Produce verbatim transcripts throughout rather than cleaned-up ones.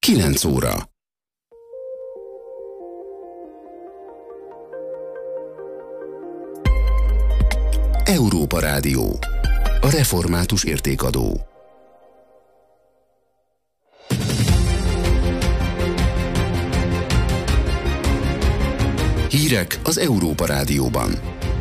kilenc óra. Európa Rádió. A református értékadó. Hírek az Európa Rádióban.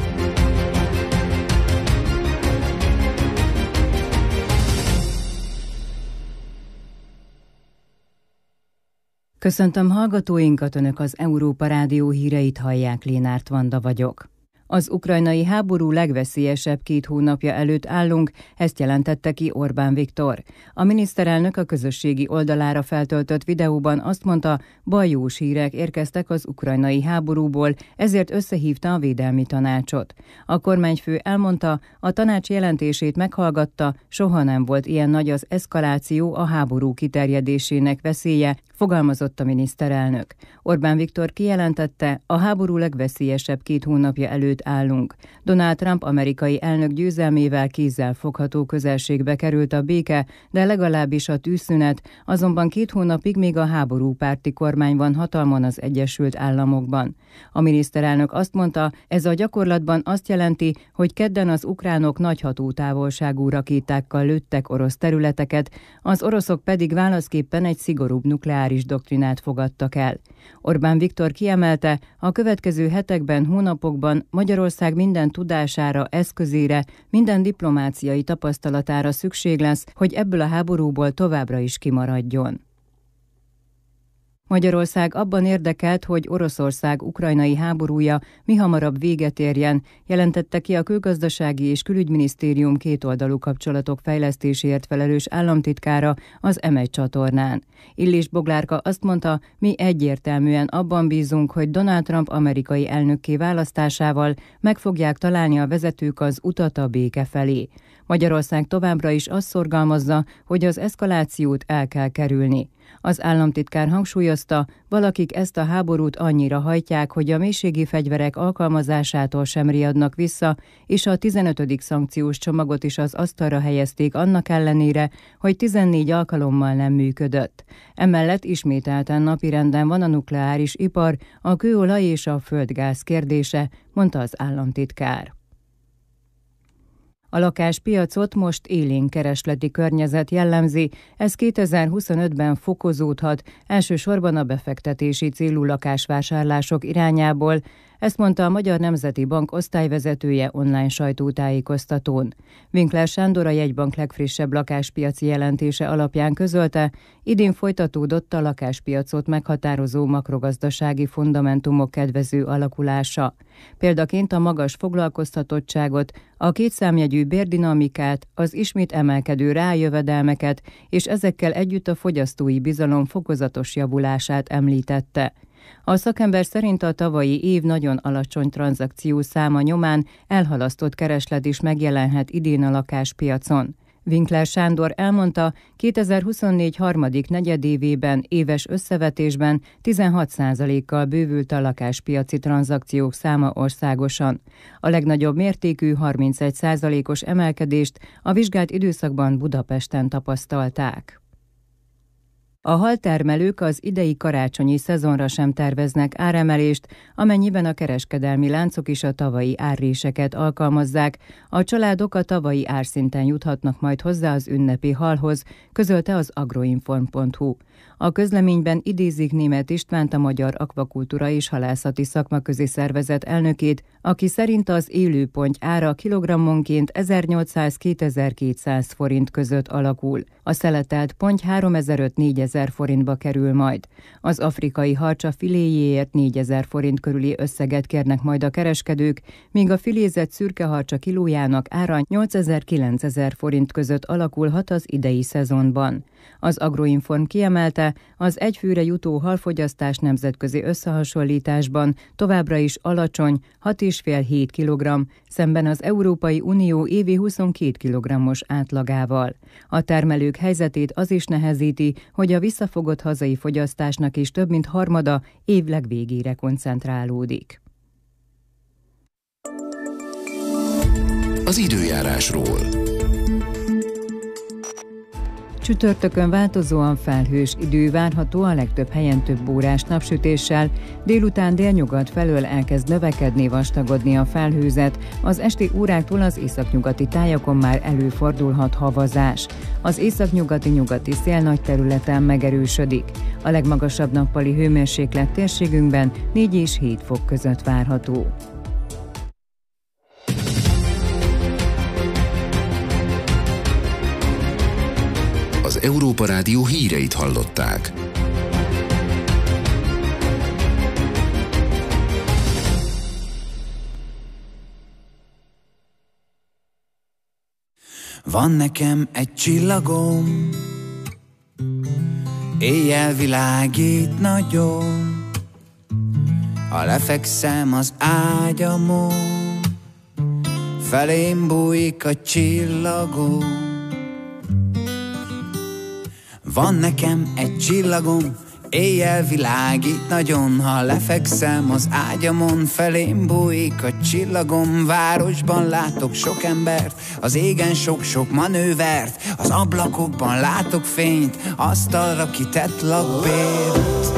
Köszöntöm hallgatóinkat, Önök az Európa Rádió híreit hallják, Lénárt Vanda vagyok. Az ukrajnai háború legveszélyesebb két hónapja előtt állunk, ezt jelentette ki Orbán Viktor. A miniszterelnök a közösségi oldalára feltöltött videóban azt mondta, baljós hírek érkeztek az ukrajnai háborúból, ezért összehívta a védelmi tanácsot. A kormányfő elmondta, a tanács jelentését meghallgatta, soha nem volt ilyen nagy az eszkaláció, a háború kiterjedésének veszélye, fogalmazott a miniszterelnök. Orbán Viktor kijelentette, a háború legveszélyesebb két hónapja előtt állunk. Donald Trump amerikai elnök győzelmével kézzel fogható közelségbe került a béke, de legalábbis a tűzszünet, azonban két hónapig még a háborúpárti kormány van hatalmon az Egyesült Államokban. A miniszterelnök azt mondta, ez a gyakorlatban azt jelenti, hogy kedden az ukránok nagy hatótávolságú rakétákkal lőttek orosz területeket, az oroszok pedig válaszképpen egy szigorúbb nukleáris doktrinát fogadtak el. Orbán Viktor kiemelte, a következő hetekben, hónapokban Magyarország minden tudására, eszközére, minden diplomáciai tapasztalatára szükség lesz, hogy ebből a háborúból továbbra is kimaradjon. Magyarország abban érdekelt, hogy Oroszország ukrajnai háborúja mihamarabb véget érjen, jelentette ki a Külgazdasági és Külügyminisztérium kétoldalú kapcsolatok fejlesztéséért felelős államtitkára az em egy csatornán. Illés Boglárka azt mondta, mi egyértelműen abban bízunk, hogy Donald Trump amerikai elnökké választásával meg fogják találni a vezetők az utat a béke felé. Magyarország továbbra is azt szorgalmazza, hogy az eszkalációt el kell kerülni. Az államtitkár hangsúlyozta, valakik ezt a háborút annyira hajtják, hogy a mélységi fegyverek alkalmazásától sem riadnak vissza, és a tizenötödik szankciós csomagot is az asztalra helyezték annak ellenére, hogy tizennégy alkalommal nem működött. Emellett ismételten napirenden van a nukleáris ipar, a kőolaj és a földgáz kérdése, mondta az államtitkár. A lakáspiacot most élénk keresleti környezet jellemzi, ez kétezer-huszonötben fokozódhat, elsősorban a befektetési célú lakásvásárlások irányából, ezt mondta a Magyar Nemzeti Bank osztályvezetője online sajtótájékoztatón. Winkler Sándor a jegybank legfrissebb lakáspiaci jelentése alapján közölte, idén folytatódott a lakáspiacot meghatározó makrogazdasági fundamentumok kedvező alakulása. Példaként a magas foglalkoztatottságot, a kétszámjegyű bérdinamikát, az ismét emelkedő rájövedelmeket és ezekkel együtt a fogyasztói bizalom fokozatos javulását említette. A szakember szerint a tavalyi év nagyon alacsony tranzakció száma nyomán elhalasztott kereslet is megjelenhet idén a lakáspiacon. Winkler Sándor elmondta, kétezer-huszonnégy harmadik negyedévében éves összevetésben tizenhat százalékkal bővült a lakáspiaci tranzakciók száma országosan. A legnagyobb mértékű harmincegy százalékos emelkedést a vizsgált időszakban Budapesten tapasztalták. A haltermelők az idei karácsonyi szezonra sem terveznek áremelést, amennyiben a kereskedelmi láncok is a tavalyi árréseket alkalmazzák. A családok a tavalyi árszinten juthatnak majd hozzá az ünnepi halhoz, közölte az agroinform pont hu. A közleményben idézik Németh Istvánt, a Magyar Akvakultúra és Halászati Szakmaközi Szervezet elnökét, aki szerint az élőponty ára kilogrammonként ezernyolcszáz-kétezer-kétszáz forint között alakul. A szeletelt ponty háromezer-ötszáz-négyezer forintba kerül majd. Az afrikai harcsa filéjéért négyezer forint körüli összeget kérnek majd a kereskedők, míg a filézett szürke harcsa kilójának ára nyolcezer-kilencezer forint között alakulhat az idei szezonban. Az Agroinform kiemelte, az egyfőre jutó halfogyasztás nemzetközi összehasonlításban továbbra is alacsony, hat egész öt kilogramm, szemben az Európai Unió évi huszonkét kilogrammos átlagával. A termelők helyzetét az is nehezíti, hogy a visszafogott hazai fogyasztásnak is több mint harmada év legvégére koncentrálódik. Az időjárásról. Csütörtökön változóan felhős idő várható, a legtöbb helyen több órás napsütéssel, délután délnyugat felől elkezd növekedni, vastagodni a felhőzet, az esti óráktól az északnyugati tájakon már előfordulhat havazás. Az északnyugati nyugati szél nagy területen megerősödik. A legmagasabb nappali hőmérséklet térségünkben négy és hét fok között várható. Az Európa Rádió híreit hallották. Van nekem egy csillagom, éjjel világít nagyon, ha lefekszem az ágyamon, felém bújik a csillagom. Van nekem egy csillagom, éjjel világít nagyon, ha lefekszem az ágyamon, felém bújik a csillagom. Városban látok sok embert, az égen sok-sok manővert, az ablakokban látok fényt, asztalra kitett lakbért.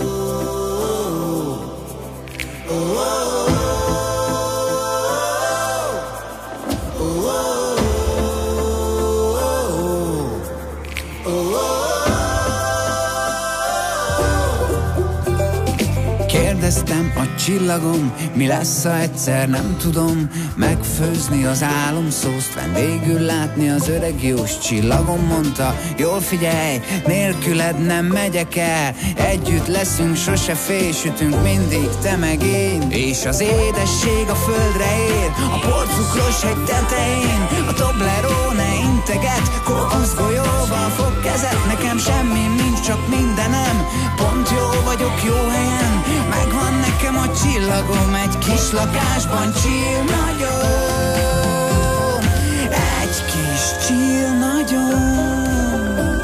Kérdeztem a csillagom, mi lesz, ha egyszer nem tudom megfőzni az álomszószt, vendégül látni az öreg Jós. Csillagom mondta, jól figyelj, nélküled nem megyek el, együtt leszünk, sose félsütünk mindig, te meg én. És az édesség a földre ér, a porcukros hegy tetején, a Toblerone integet, kókuszgolyóval fog kezet. Nekem semmi nincs, csak mindenem, pont jó vagyok, jó helyen. Megvan nekem a csillagom, egy kis lakásban chill nagyon, egy kis chill nagyon.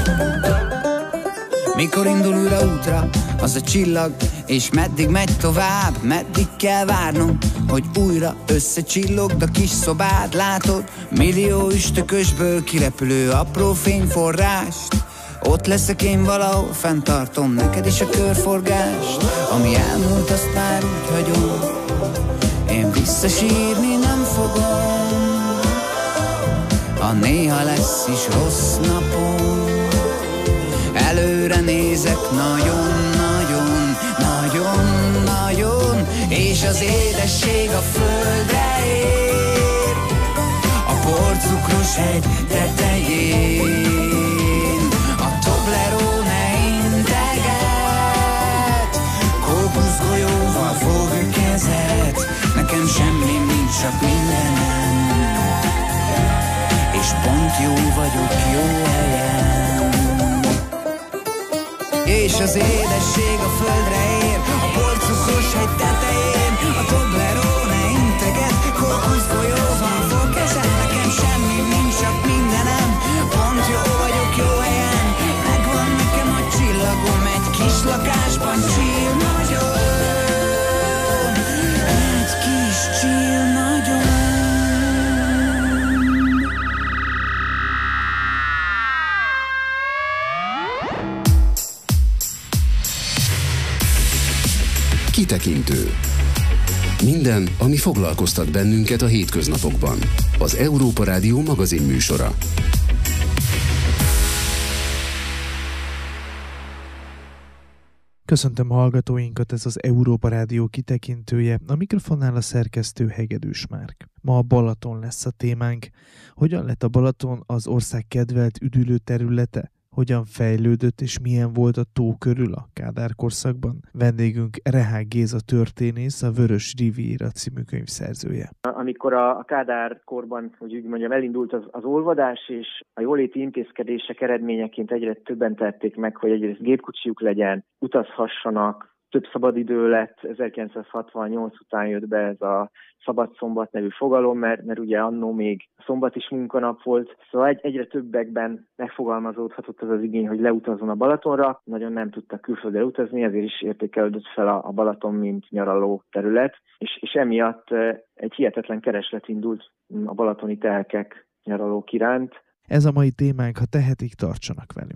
Mikor indul újra útra az a csillag, és meddig megy tovább, meddig kell várnom, hogy újra összecsillogd a kis szobád. Látod, millió üstökösből kirepülő apró fényforrást, ott leszek én valahol, fenntartom neked is a körforgást. Ami elmúlt, azt már úgy hagyom, én visszasírni nem fogom, ha néha lesz is rossz napom. Előre nézek nagyon-nagyon, nagyon-nagyon, és az édesség a földre ér, a porcukros hegy tetején. Toblerone integet, kókuszgolyóval fog kezet. Nekem semmi nincs, csak mindenem, és pont jó vagyok, jó helyen. És az édesség a földre ér, a porcukros hegy tetején, a Toblerone integet, kókuszgolyóval fog kezet. Nekem semmi nincs, csak mindenem, pont jó vagyok, jó helyen. Csillagom, egy kis lakásban chill nagyon, egy kis chill nagyon. Kitekintő. Minden, ami foglalkoztat bennünket a hétköznapokban. Az Európa Rádió magazin műsora. Köszöntöm hallgatóinkat, ez az Európa Rádió kitekintője, a mikrofonnál a szerkesztő Hegedűs Márk. Ma a Balaton lesz a témánk. Hogyan lett a Balaton az ország kedvelt üdülő területe? Hogyan fejlődött és milyen volt a tó körül a Kádár korszakban? Vendégünk Rehák Géza történész, a Vörös Riviera című könyv szerzője. Amikor a Kádár korban, hogy úgy mondjam, elindult az, az olvadás, és a jóléti intézkedések eredményeként egyre többen tették meg, hogy egyrészt gépkocsijuk legyen, utazhassanak, több szabadidő lett, ezerkilencszázhatvannyolc után jött be ez a Szabad Szombat nevű fogalom, mert, mert ugye annó még szombat is munkanap volt, szóval egy, egyre többekben megfogalmazódhatott az az igény, hogy leutazzon a Balatonra, nagyon nem tudtak külföldre utazni, ezért is értékelődött fel a, a Balaton, mint nyaraló terület, és, és emiatt egy hihetetlen kereslet indult a balatoni telkek, nyaralók iránt. Ez a mai témánk, ha tehetik, tartsanak velünk.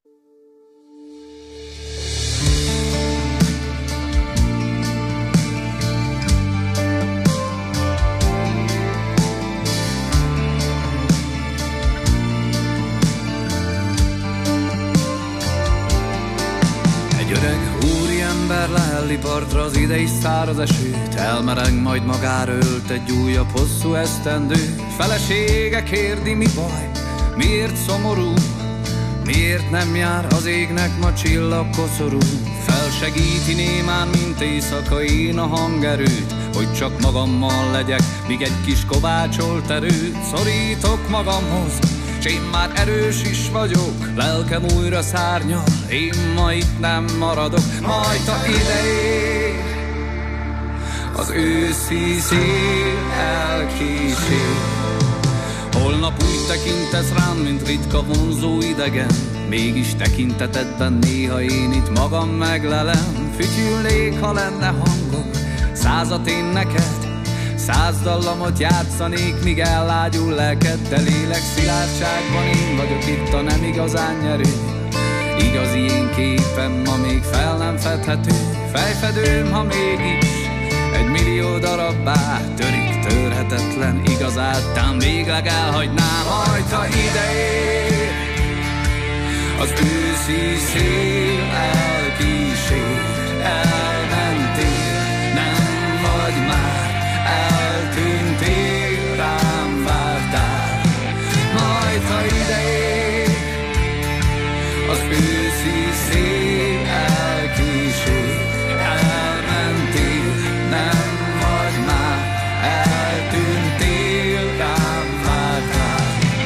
Lehelli partra az idei száraz esőt, elmereng, majd magára ölt egy újabb hosszú esztendő. Felesége kérdi, mi baj, miért szomorú, miért nem jár az égnek ma csillagkoszorú. Felsegíti némán, mint éjszaka én a hangerőt, hogy csak magammal legyek, míg egy kis kovácsolt erőt szorítok magamhoz. S én már erős is vagyok, lelkem újra szárnyal, én ma itt nem maradok. Majd ha ideér az őszi szél elkísér, holnap úgy tekintesz rám, mint ritka vonzó idegen, mégis tekintetedben néha én itt magam meglelem. Fütyülnék, ha lenne hangom, százat én neked, száz dallamot játszanék, míg ellágyul lelked, de lélek szilárdságban én vagyok itt a nem igazán nyerő. Igazi én képem ma még fel nem fedhető, fejfedőm, ha mégis egy millió darabbá törik, törhetetlen igazáltán végleg elhagynám. Majd ha ideér az őszi szél elkísér, elmentél, nem vagy már, eltűntél, rám vártál. Majd ha ideér az őszi szél elkísér, elmentél, nem vagy már, eltűntél, rám vártál.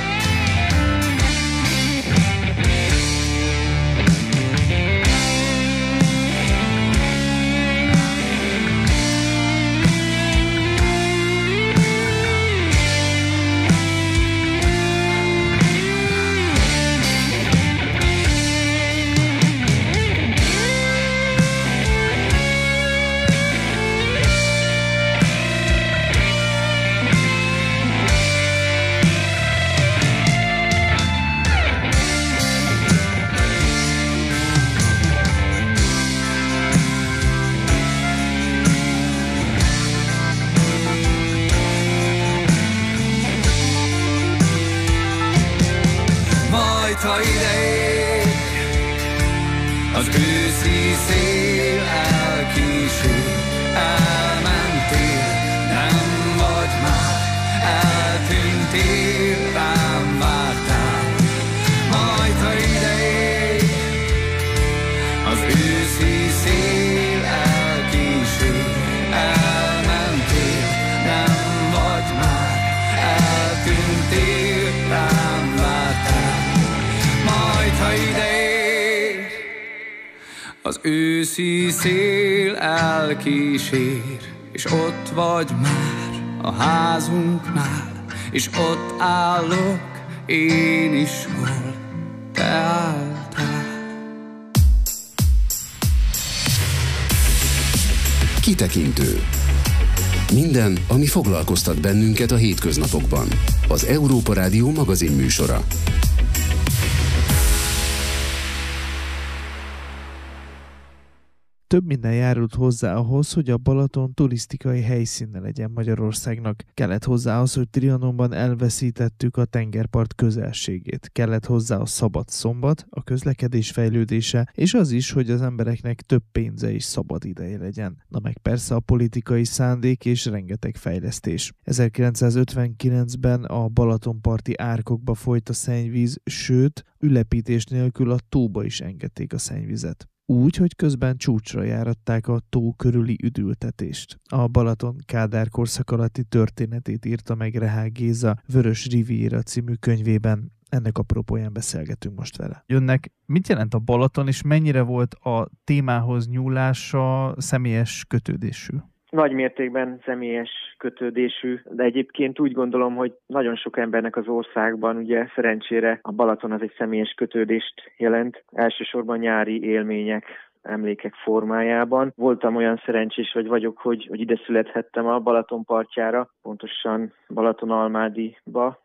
Ha ideér az őszi szél elkísér, elmentél, nem vagy már, eltűntél, rám vártál. Majd ha ideér az őszi szél elkísér, elmentél, nem vagy már, eltűntél, rám vártál. Majd ha ideér az őszi szél elkísér, és ott vagy már a házunknál, és ott állok én is, hol te álltál. Kitekintő. Minden, ami foglalkoztat bennünket a hétköznapokban. Az Európa Rádió magazinműsora. Több minden járult hozzá ahhoz, hogy a Balaton turisztikai helyszíne legyen Magyarországnak. Kellett hozzá az, hogy Trianonban elveszítettük a tengerpart közelségét. Kellett hozzá a szabad szombat, a közlekedés fejlődése, és az is, hogy az embereknek több pénze és szabad ideje legyen. Na meg persze a politikai szándék és rengeteg fejlesztés. ezerkilencszázötvenkilencben a balatonparti árkokba folyt a szennyvíz, sőt, ülepítés nélkül a tóba is engedték a szennyvizet. Úgy, hogy közben csúcsra járatták a tó körüli üdültetést. A Balaton Kádár korszak alatti történetét írta meg Rehák Géza Vörös Riviera című könyvében. Ennek apropóján beszélgetünk most vele. Jönnek, mit jelent a Balaton, és mennyire volt a témához nyúlása személyes kötődésű? Nagy mértékben személyes kötődésű, de egyébként úgy gondolom, hogy nagyon sok embernek az országban, ugye szerencsére a Balaton az egy személyes kötődést jelent, elsősorban nyári élmények, emlékek formájában. Voltam olyan szerencsés, vagy vagyok, hogy, hogy ide születhettem a Balaton partjára, pontosan Balatonalmádiba,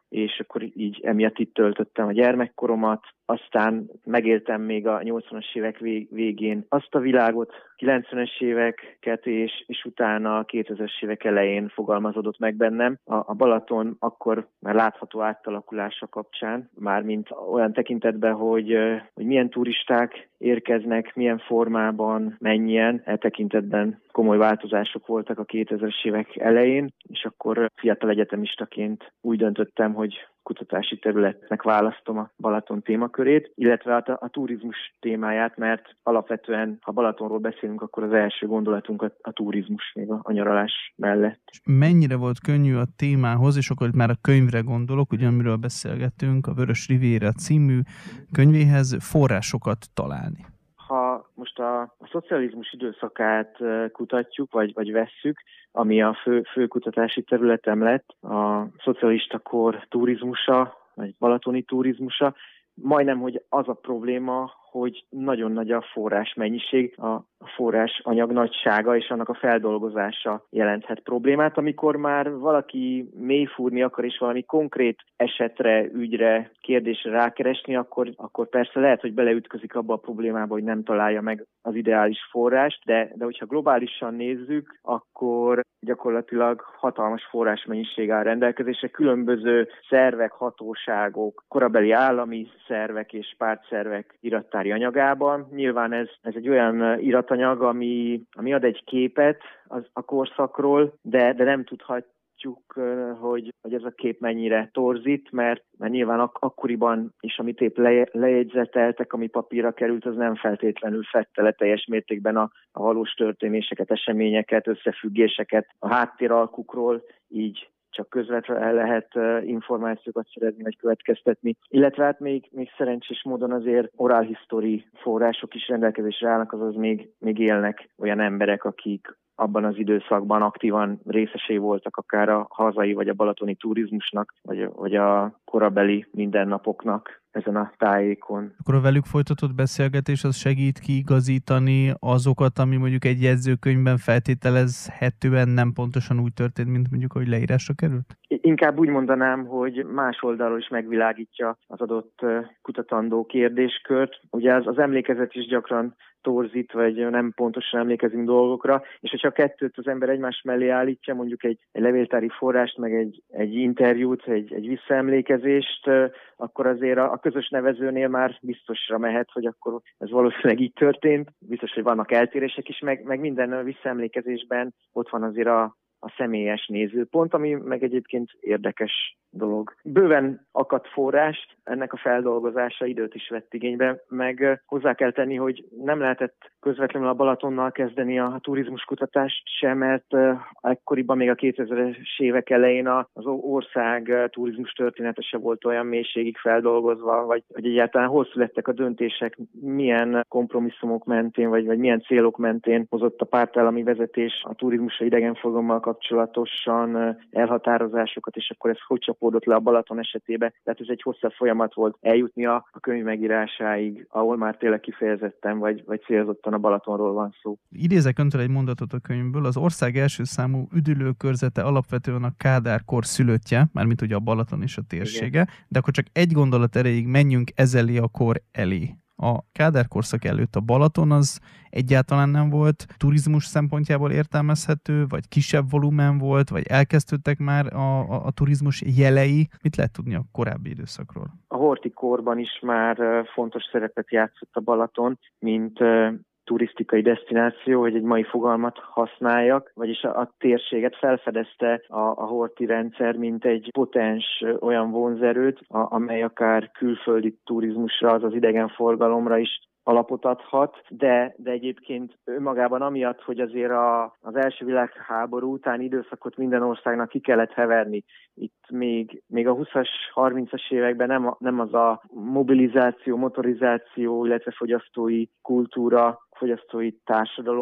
és akkor így emiatt itt töltöttem a gyermekkoromat. Aztán megéltem még a nyolcvanas évek végén azt a világot, kilencvenes éveket, és, és utána a kétezres évek elején fogalmazódott meg bennem. A, a Balaton akkor már látható átalakulása kapcsán, mármint olyan tekintetben, hogy, hogy milyen turisták érkeznek, milyen formában, mennyien, e tekintetben komoly változások voltak a kétezres évek elején, és akkor fiatal egyetemistaként úgy döntöttem, hogy kutatási területnek választom a Balaton témakörét, illetve a, a turizmus témáját, mert alapvetően, ha Balatonról beszélünk, akkor az első gondolatunk a, a turizmus még a, a nyaralás mellett. Mennyire volt könnyű a témához, és akkor itt már a könyvre gondolok, ugye amiről beszélgettünk, a Vörös Riviera című könyvéhez forrásokat találni? Ha most a, a szocializmus időszakát kutatjuk, vagy, vagy vesszük, ami a fő, fő kutatási területem lett, a szocialista kor turizmusa, vagy balatoni turizmusa, majdnem, hogy az a probléma, hogy nagyon nagy a forrás mennyiség, a forrás anyag nagysága és annak a feldolgozása jelenthet problémát. Amikor már valaki mélyfúrni akar és valami konkrét esetre, ügyre, kérdésre rákeresni, akkor, akkor persze lehet, hogy beleütközik abba a problémába, hogy nem találja meg az ideális forrást, de, de hogyha globálisan nézzük, akkor gyakorlatilag hatalmas forrásmennyiség áll rendelkezésre, különböző szervek, hatóságok, korabeli állami szervek és pártszervek irattári anyagában. Nyilván ez, ez egy olyan iratanyag, ami, ami ad egy képet az, a korszakról, de, de nem tudhatjuk, hogy, hogy ez a kép mennyire torzít, mert, mert nyilván ak- akkoriban is, amit épp le, lejegyzeteltek, ami papírra került, az nem feltétlenül fedte le teljes mértékben a, a valós történéseket, eseményeket, összefüggéseket a háttéralkukról, így csak közvetlenül lehet információkat szerezni, vagy következtetni. Illetve hát még, még szerencsés módon azért oral history források is rendelkezésre állnak, azaz még, még élnek olyan emberek, akik abban az időszakban aktívan részesei voltak akár a hazai vagy a balatoni turizmusnak, vagy, vagy a korabeli mindennapoknak ezen a tájékon. Akkor a velük folytatott beszélgetés az segít kiigazítani azokat, ami mondjuk egy jegyzőkönyvben feltételezhetően nem pontosan úgy történt, mint mondjuk, hogy leírásra került? Inkább úgy mondanám, hogy más oldalról is megvilágítja az adott kutatandó kérdéskört. Ugye az, az emlékezet is gyakran torzít, vagy nem pontosan emlékezünk dolgokra, és hogyha a kettőt az ember egymás mellé állítja, mondjuk egy, egy levéltári forrást, meg egy, egy interjút, egy, egy visszaemlékezést, akkor azért a, a közös nevezőnél már biztosra mehet, hogy akkor ez valószínűleg így történt. Biztos, hogy vannak eltérések is, meg, meg minden visszaemlékezésben ott van azért a a személyes nézőpont, ami meg egyébként érdekes dolog. Bőven akadt forrást, ennek a feldolgozása időt is vett igénybe, meg hozzá kell tenni, hogy nem lehetett közvetlenül a Balatonnal kezdeni a turizmuskutatást sem, mert ekkoriban még a kétezres évek elején az ország turizmus története se volt olyan mélységig feldolgozva, vagy hogy egyáltalán hol születtek a döntések, milyen kompromisszumok mentén, vagy, vagy milyen célok mentén hozott a pártállami vezetés a turizmusra idegenforgalommal kapcsolatosan elhatározásokat, és akkor ez hogy csapódott le a Balaton esetében. Tehát ez egy hosszabb folyamat volt eljutni a, a könyv megírásáig, ahol már tényleg kifejezetten vagy, vagy célzottan a Balatonról van szó. Idézek öntől egy mondatot a könyvből. Az ország első számú üdülőkörzete alapvetően a Kádár-kor szülöttje, mármint ugye a Balaton és a térsége, igen. De akkor csak egy gondolat erejéig menjünk ezelé a kor elé. A Kádár-korszak előtt a Balaton az egyáltalán nem volt turizmus szempontjából értelmezhető, vagy kisebb volumen volt, vagy elkezdődtek már a, a, a turizmus jelei. Mit lehet tudni a korábbi időszakról? A horthy korban is már fontos szerepet játszott a Balaton, mint turisztikai desztináció, hogy egy mai fogalmat használjak, vagyis a, a térséget felfedezte a, a horthy rendszer, mint egy potens olyan vonzerőt, a, amely akár külföldi turizmusra, azaz idegenforgalomra is alapot adhat, de, de egyébként önmagában amiatt, hogy azért a, az első világháború utáni időszakot minden országnak ki kellett heverni. Itt még, még a huszas, harmincas években nem, nem az a mobilizáció, motorizáció, illetve fogyasztói kultúra, fogyasztói társadalom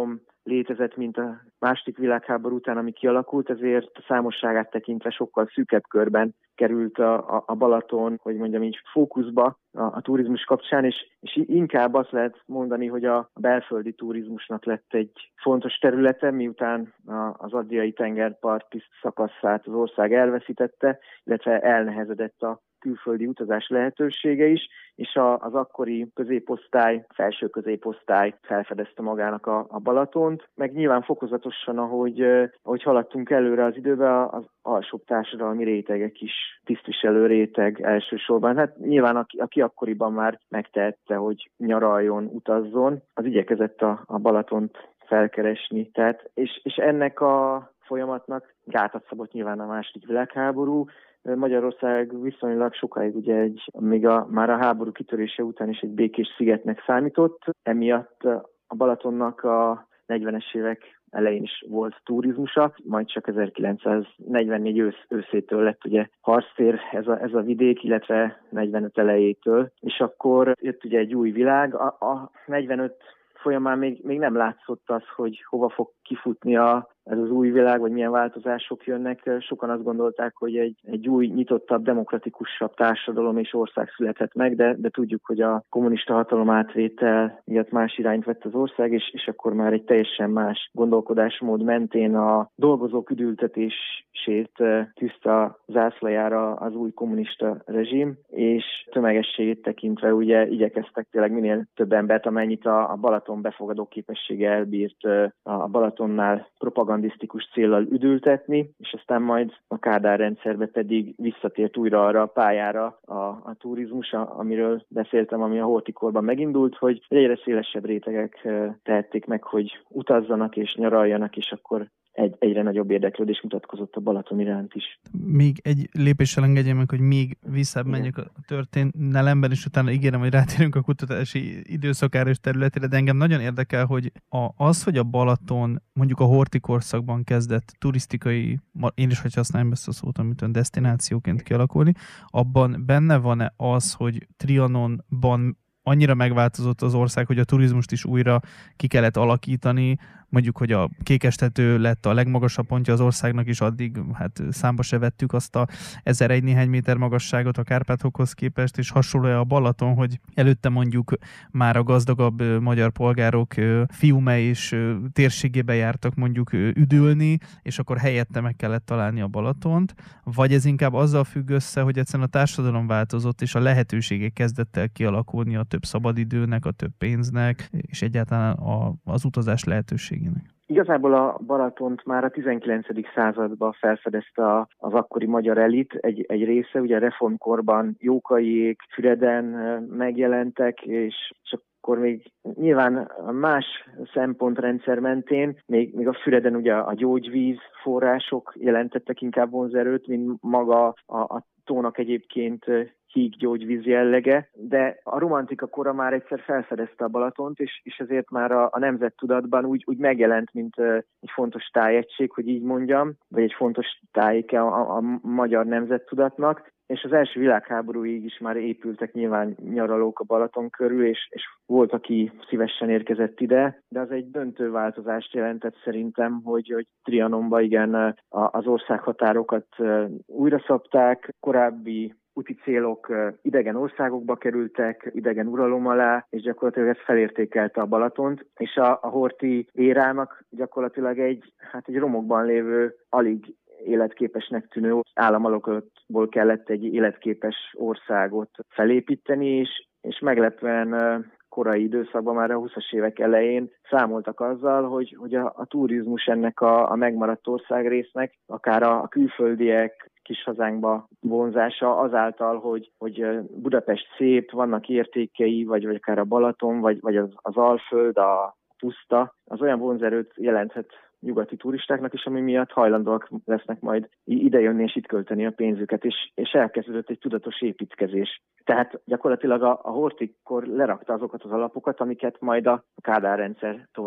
létezett, mint a második világháború után, ami kialakult, ezért a számosságát tekintve sokkal szűkebb körben került a, a, a Balaton, hogy mondjam így, fókuszba a, a turizmus kapcsán, és, és inkább azt lehet mondani, hogy a belföldi turizmusnak lett egy fontos területe, miután a, az Adriai tengerparti szakaszát az ország elveszítette, illetve elnehezedett a külföldi utazás lehetősége is, és a, az akkori középosztály, felső középosztály felfedezte magának a, a Balatont, meg nyilván fokozatosan, ahogy, ahogy haladtunk előre az időben, az alsóbb társadalmi rétegek is, tisztviselő réteg elsősorban. Hát nyilván aki, aki akkoriban már megtehette, hogy nyaraljon, utazzon, az igyekezett a, a Balatont felkeresni. Tehát, és, és ennek a folyamatnak gátat szabott nyilván a második világháború. Magyarország viszonylag sokáig ugye egy, még a, már a háború kitörése után is egy békés szigetnek számított. Emiatt a Balatonnak a negyvenes évek elején is volt turizmusa, majd csak ezerkilencszáznegyvennégy ősz, őszétől lett ugye harctér ez a, ez a vidék, illetve negyvenöt elejétől, és akkor jött ugye egy új világ. A, a negyvenöt folyamán még, még nem látszott az, hogy hova fog kifutni a, ez az új világ, vagy milyen változások jönnek. Sokan azt gondolták, hogy egy, egy új, nyitottabb, demokratikusabb társadalom és ország született meg, de, de tudjuk, hogy a kommunista hatalom átvétel miatt más irányt vett az ország, és, és akkor már egy teljesen más gondolkodásmód mentén a dolgozók üdültetését tűzte a zászlajára az új kommunista rezsim, és tömegességét tekintve ugye igyekeztek tényleg minél több embert, amennyit a, a Balaton befogadó képessége elbírt, a Balatonnál propagandisztikus céllal üdültetni, és aztán majd a Kádár rendszerbe pedig visszatért újra arra a pályára a, a turizmus, amiről beszéltem, ami a hortikorban megindult, hogy egyre szélesebb rétegek tehették meg, hogy utazzanak és nyaraljanak, és akkor egy, egyre nagyobb érdeklődés mutatkozott a Balaton iránt is. Még egy lépéssel engedje meg, hogy még visszább menjek a történelemben, és utána ígérem, hogy rátérünk a kutatási időszakára és területére, de engem nagyon érdekel, hogy a, az, hogy a Balaton mondjuk a horti korszakban kezdett turisztikai, én is, hogy használjam ezt a szót, amit ön desztinációként kialakulni, abban benne van-e az, hogy Trianonban annyira megváltozott az ország, hogy a turizmust is újra ki kellett alakítani, mondjuk, hogy a Kékestető lett a legmagasabb pontja az országnak, és addig hát számba se vettük azt a ezer-egy néhány méter magasságot a Kárpátokhoz képest, és hasonló a Balaton, hogy előtte mondjuk már a gazdagabb magyar polgárok Fiume és térségébe jártak mondjuk üdülni, és akkor helyette meg kellett találni a Balatont, vagy ez inkább azzal függ össze, hogy egyszerűen a társadalom változott, és a lehetőségek kezdett el kialakulni a több szabadidőnek, a több pénznek, és egyáltalán a, az utazás lehetőségének. Igazából a Balatont már a tizenkilencedik században felfedezte az akkori magyar elit egy, egy része, ugye a reformkorban Jókaiék Füreden megjelentek, és csak akkor még nyilván más szempontrendszer mentén, még, még a Füreden ugye a gyógyvíz források jelentettek inkább vonzerőt, mint maga a, a tónak egyébként híg gyógyvíz jellege, de a romantika kora már egyszer felfedezte a Balatont, és, és ezért már a, a nemzettudatban úgy, úgy megjelent, mint uh, egy fontos tájegység, hogy így mondjam, vagy egy fontos tájéke a, a, a magyar nemzettudatnak, és az első világháborúig is már épültek nyilván nyaralók a Balaton körül, és, és volt, aki szívesen érkezett ide, de az egy döntő változást jelentett szerintem, hogy, hogy Trianonba igen az országhatárokat újra szabták, korábbi úti célok idegen országokba kerültek, idegen uralom alá, és gyakorlatilag ez felértékelte a Balatont, és a, a horti érának gyakorlatilag egy, hát egy romokban lévő, alig életképesnek tűnő államalokból kellett egy életképes országot felépíteni, és, és meglepően korai időszakban, már a huszas évek elején számoltak azzal, hogy, hogy a, a turizmus ennek a, a megmaradt országrésznek, akár a, a külföldiek kis hazánkba vonzása azáltal, hogy, hogy Budapest szép, vannak értékei, vagy, vagy akár a Balaton, vagy, vagy az, az Alföld, a puszta, az olyan vonzerőt jelenthet nyugati turistáknak is, ami miatt hajlandóak lesznek majd idejönni és itt költeni a pénzüket, és, és elkezdődött egy tudatos építkezés. Tehát gyakorlatilag a, a hortikor lerakta azokat az alapokat, amiket majd a Kádár rendszer tovább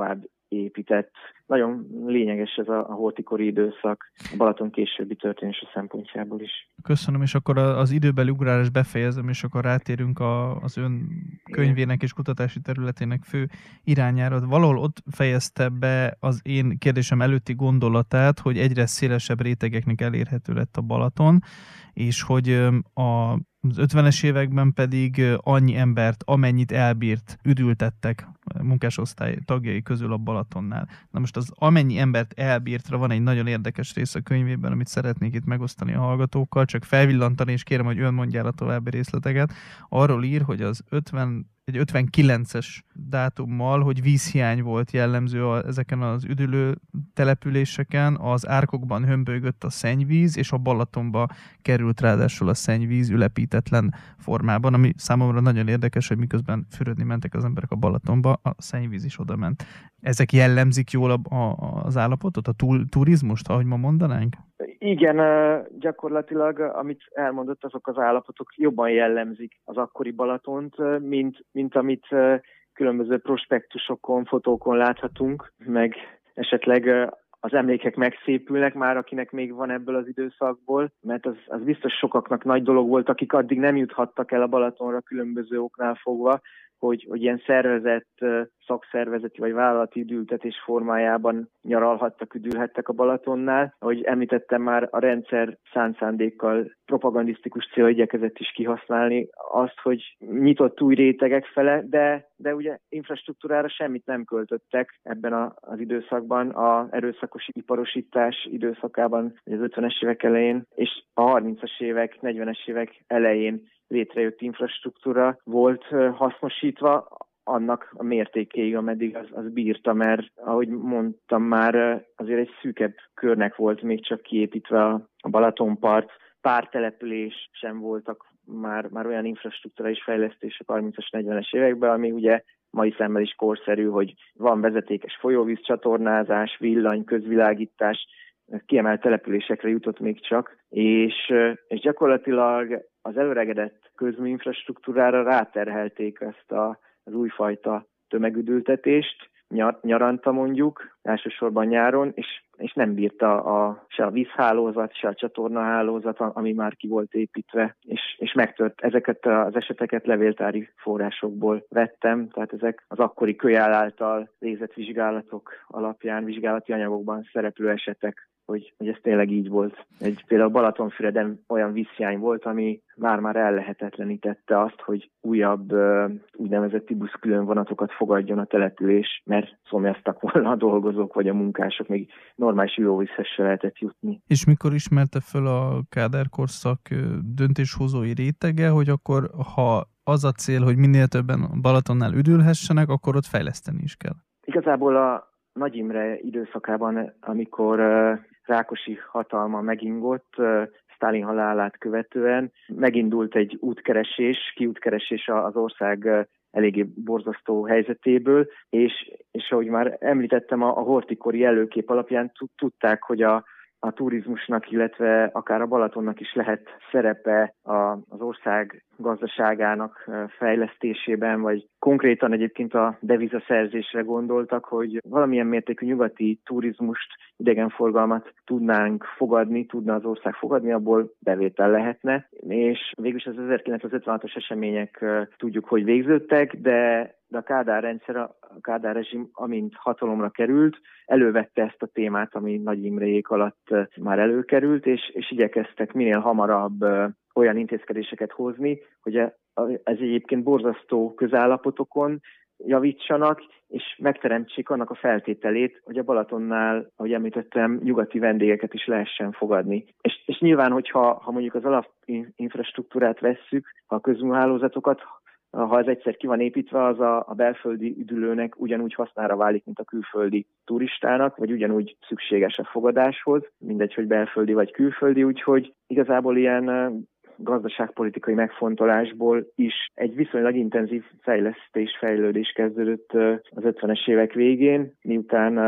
épített. Nagyon lényeges ez a, a hortikori időszak a Balaton későbbi történése szempontjából is. Köszönöm, és akkor az időbeli ugrálás befejezem, és akkor rátérünk a, az ön könyvének és kutatási területének fő irányára. Valahol ott fejezte be az én kérdésem előtti gondolatát, hogy egyre szélesebb rétegeknek elérhető lett a Balaton, és hogy a az ötvenes években pedig annyi embert, amennyit elbírt, üdültettek munkásosztály tagjai közül a Balatonnál. Na most az amennyi embert elbírtra van egy nagyon érdekes rész a könyvében, amit szeretnék itt megosztani a hallgatókkal, csak felvillantani, és kérem, hogy ön mondja el a további részleteket. Arról ír, hogy az ötven egy ötvenkilences dátummal, hogy vízhiány volt jellemző a, ezeken az üdülő településeken, az árkokban hömbölygött a szennyvíz, és a Balatonba került ráadásul a szennyvíz ülepítetlen formában, ami számomra nagyon érdekes, hogy miközben fürödni mentek az emberek a Balatonba, a szennyvíz is oda ment. Ezek jellemzik jól a, a, az állapotot, a túl, turizmust, ahogy ma mondanánk? Igen, gyakorlatilag, amit elmondott, azok az állapotok jobban jellemzik az akkori Balatont, mint, mint amit különböző prospektusokon, fotókon láthatunk, meg esetleg az emlékek megszépülnek már, akinek még van ebből az időszakból, mert az, az biztos sokaknak nagy dolog volt, akik addig nem juthattak el a Balatonra különböző oknál fogva, hogy, hogy ilyen szervezett, szakszervezeti vagy vállalati üdültetés formájában nyaralhattak, üdülhettek a Balatonnál. Ahogy említettem már, a rendszer szánt szándékkal propagandisztikus cél igyekezett is kihasználni azt, hogy nyitott új rétegek fele, de, de ugye infrastruktúrára semmit nem költöttek ebben a, az időszakban, az erőszakos iparosítás időszakában, az ötvenes évek elején, és a harmincas évek, negyvenes évek elején létrejött infrastruktúra volt hasznosítva, annak a mértékéig, ameddig az, az bírta, mert ahogy mondtam már, azért egy szűkebb körnek volt még csak kiépítve a, a Balatonpart, pár település sem voltak már, már olyan infrastruktúrális fejlesztések a harmincas, negyvenes években, ami ugye mai szemmel is korszerű, hogy van vezetékes folyóvíz, csatornázás, villany, közvilágítás, kiemelt településekre jutott még csak, és, és gyakorlatilag az előregedett közműinfrastruktúrára ráterhelték ezt a, az újfajta tömegüdültetést, nyar, nyaranta mondjuk, elsősorban nyáron, és, és nem bírta a, se a vízhálózat, se a csatornahálózat, ami már ki volt építve, és, és megtört. Ezeket az eseteket levéltári forrásokból vettem, tehát ezek az akkori kölyál által végzett vizsgálatok alapján, vizsgálati anyagokban szereplő esetek, hogy, hogy ez tényleg így volt. Egy, például Balatonfüreden olyan vízhiány volt, ami már-már ellehetetlenítette azt, hogy újabb úgynevezett tibusz különvonatokat fogadjon a település, mert szomjaztak volna a dolgozók vagy a munkások, még normális ivóvízhez se lehetett jutni. És mikor ismerte föl a Kádár korszak döntéshozói rétege, hogy akkor ha az a cél, hogy minél többen Balatonnál üdülhessenek, akkor ott fejleszteni is kell? Igazából a Nagy Imre időszakában, amikor Rákosi hatalma megingott, Sztálin halálát követően megindult egy útkeresés, kiútkeresés az ország eléggé borzasztó helyzetéből, és, és ahogy már említettem, a, a hortikori előkép alapján tudták, hogy a a turizmusnak, illetve akár a Balatonnak is lehet szerepe a, az ország gazdaságának fejlesztésében, vagy konkrétan egyébként a devizaszerzésre gondoltak, hogy valamilyen mértékű nyugati turizmust, idegenforgalmat tudnánk fogadni, tudna az ország fogadni, abból bevétel lehetne, és végülis az ezerkilencszázötvenhatos események tudjuk, hogy végződtek, de de a Kádár rendszer, a Kádár rezsim, amint hatalomra került, elővette ezt a témát, ami Nagy Imréjék alatt már előkerült, és, és igyekeztek minél hamarabb olyan intézkedéseket hozni, hogy ez egyébként borzasztó közállapotokon javítsanak, és megteremtsék annak a feltételét, hogy a Balatonnál, ahogy említettem, nyugati vendégeket is lehessen fogadni. És, és nyilván, hogyha ha mondjuk az alapinfrastruktúrát vesszük, a közműhálózatokat, ha ez egyszer ki van építve, az a, a belföldi üdülőnek ugyanúgy hasznára válik, mint a külföldi turistának, vagy ugyanúgy szükséges a fogadáshoz, mindegy, hogy belföldi vagy külföldi, úgyhogy igazából ilyen gazdaságpolitikai megfontolásból is egy viszonylag intenzív fejlesztés, fejlődés kezdődött az ötvenes évek végén, miután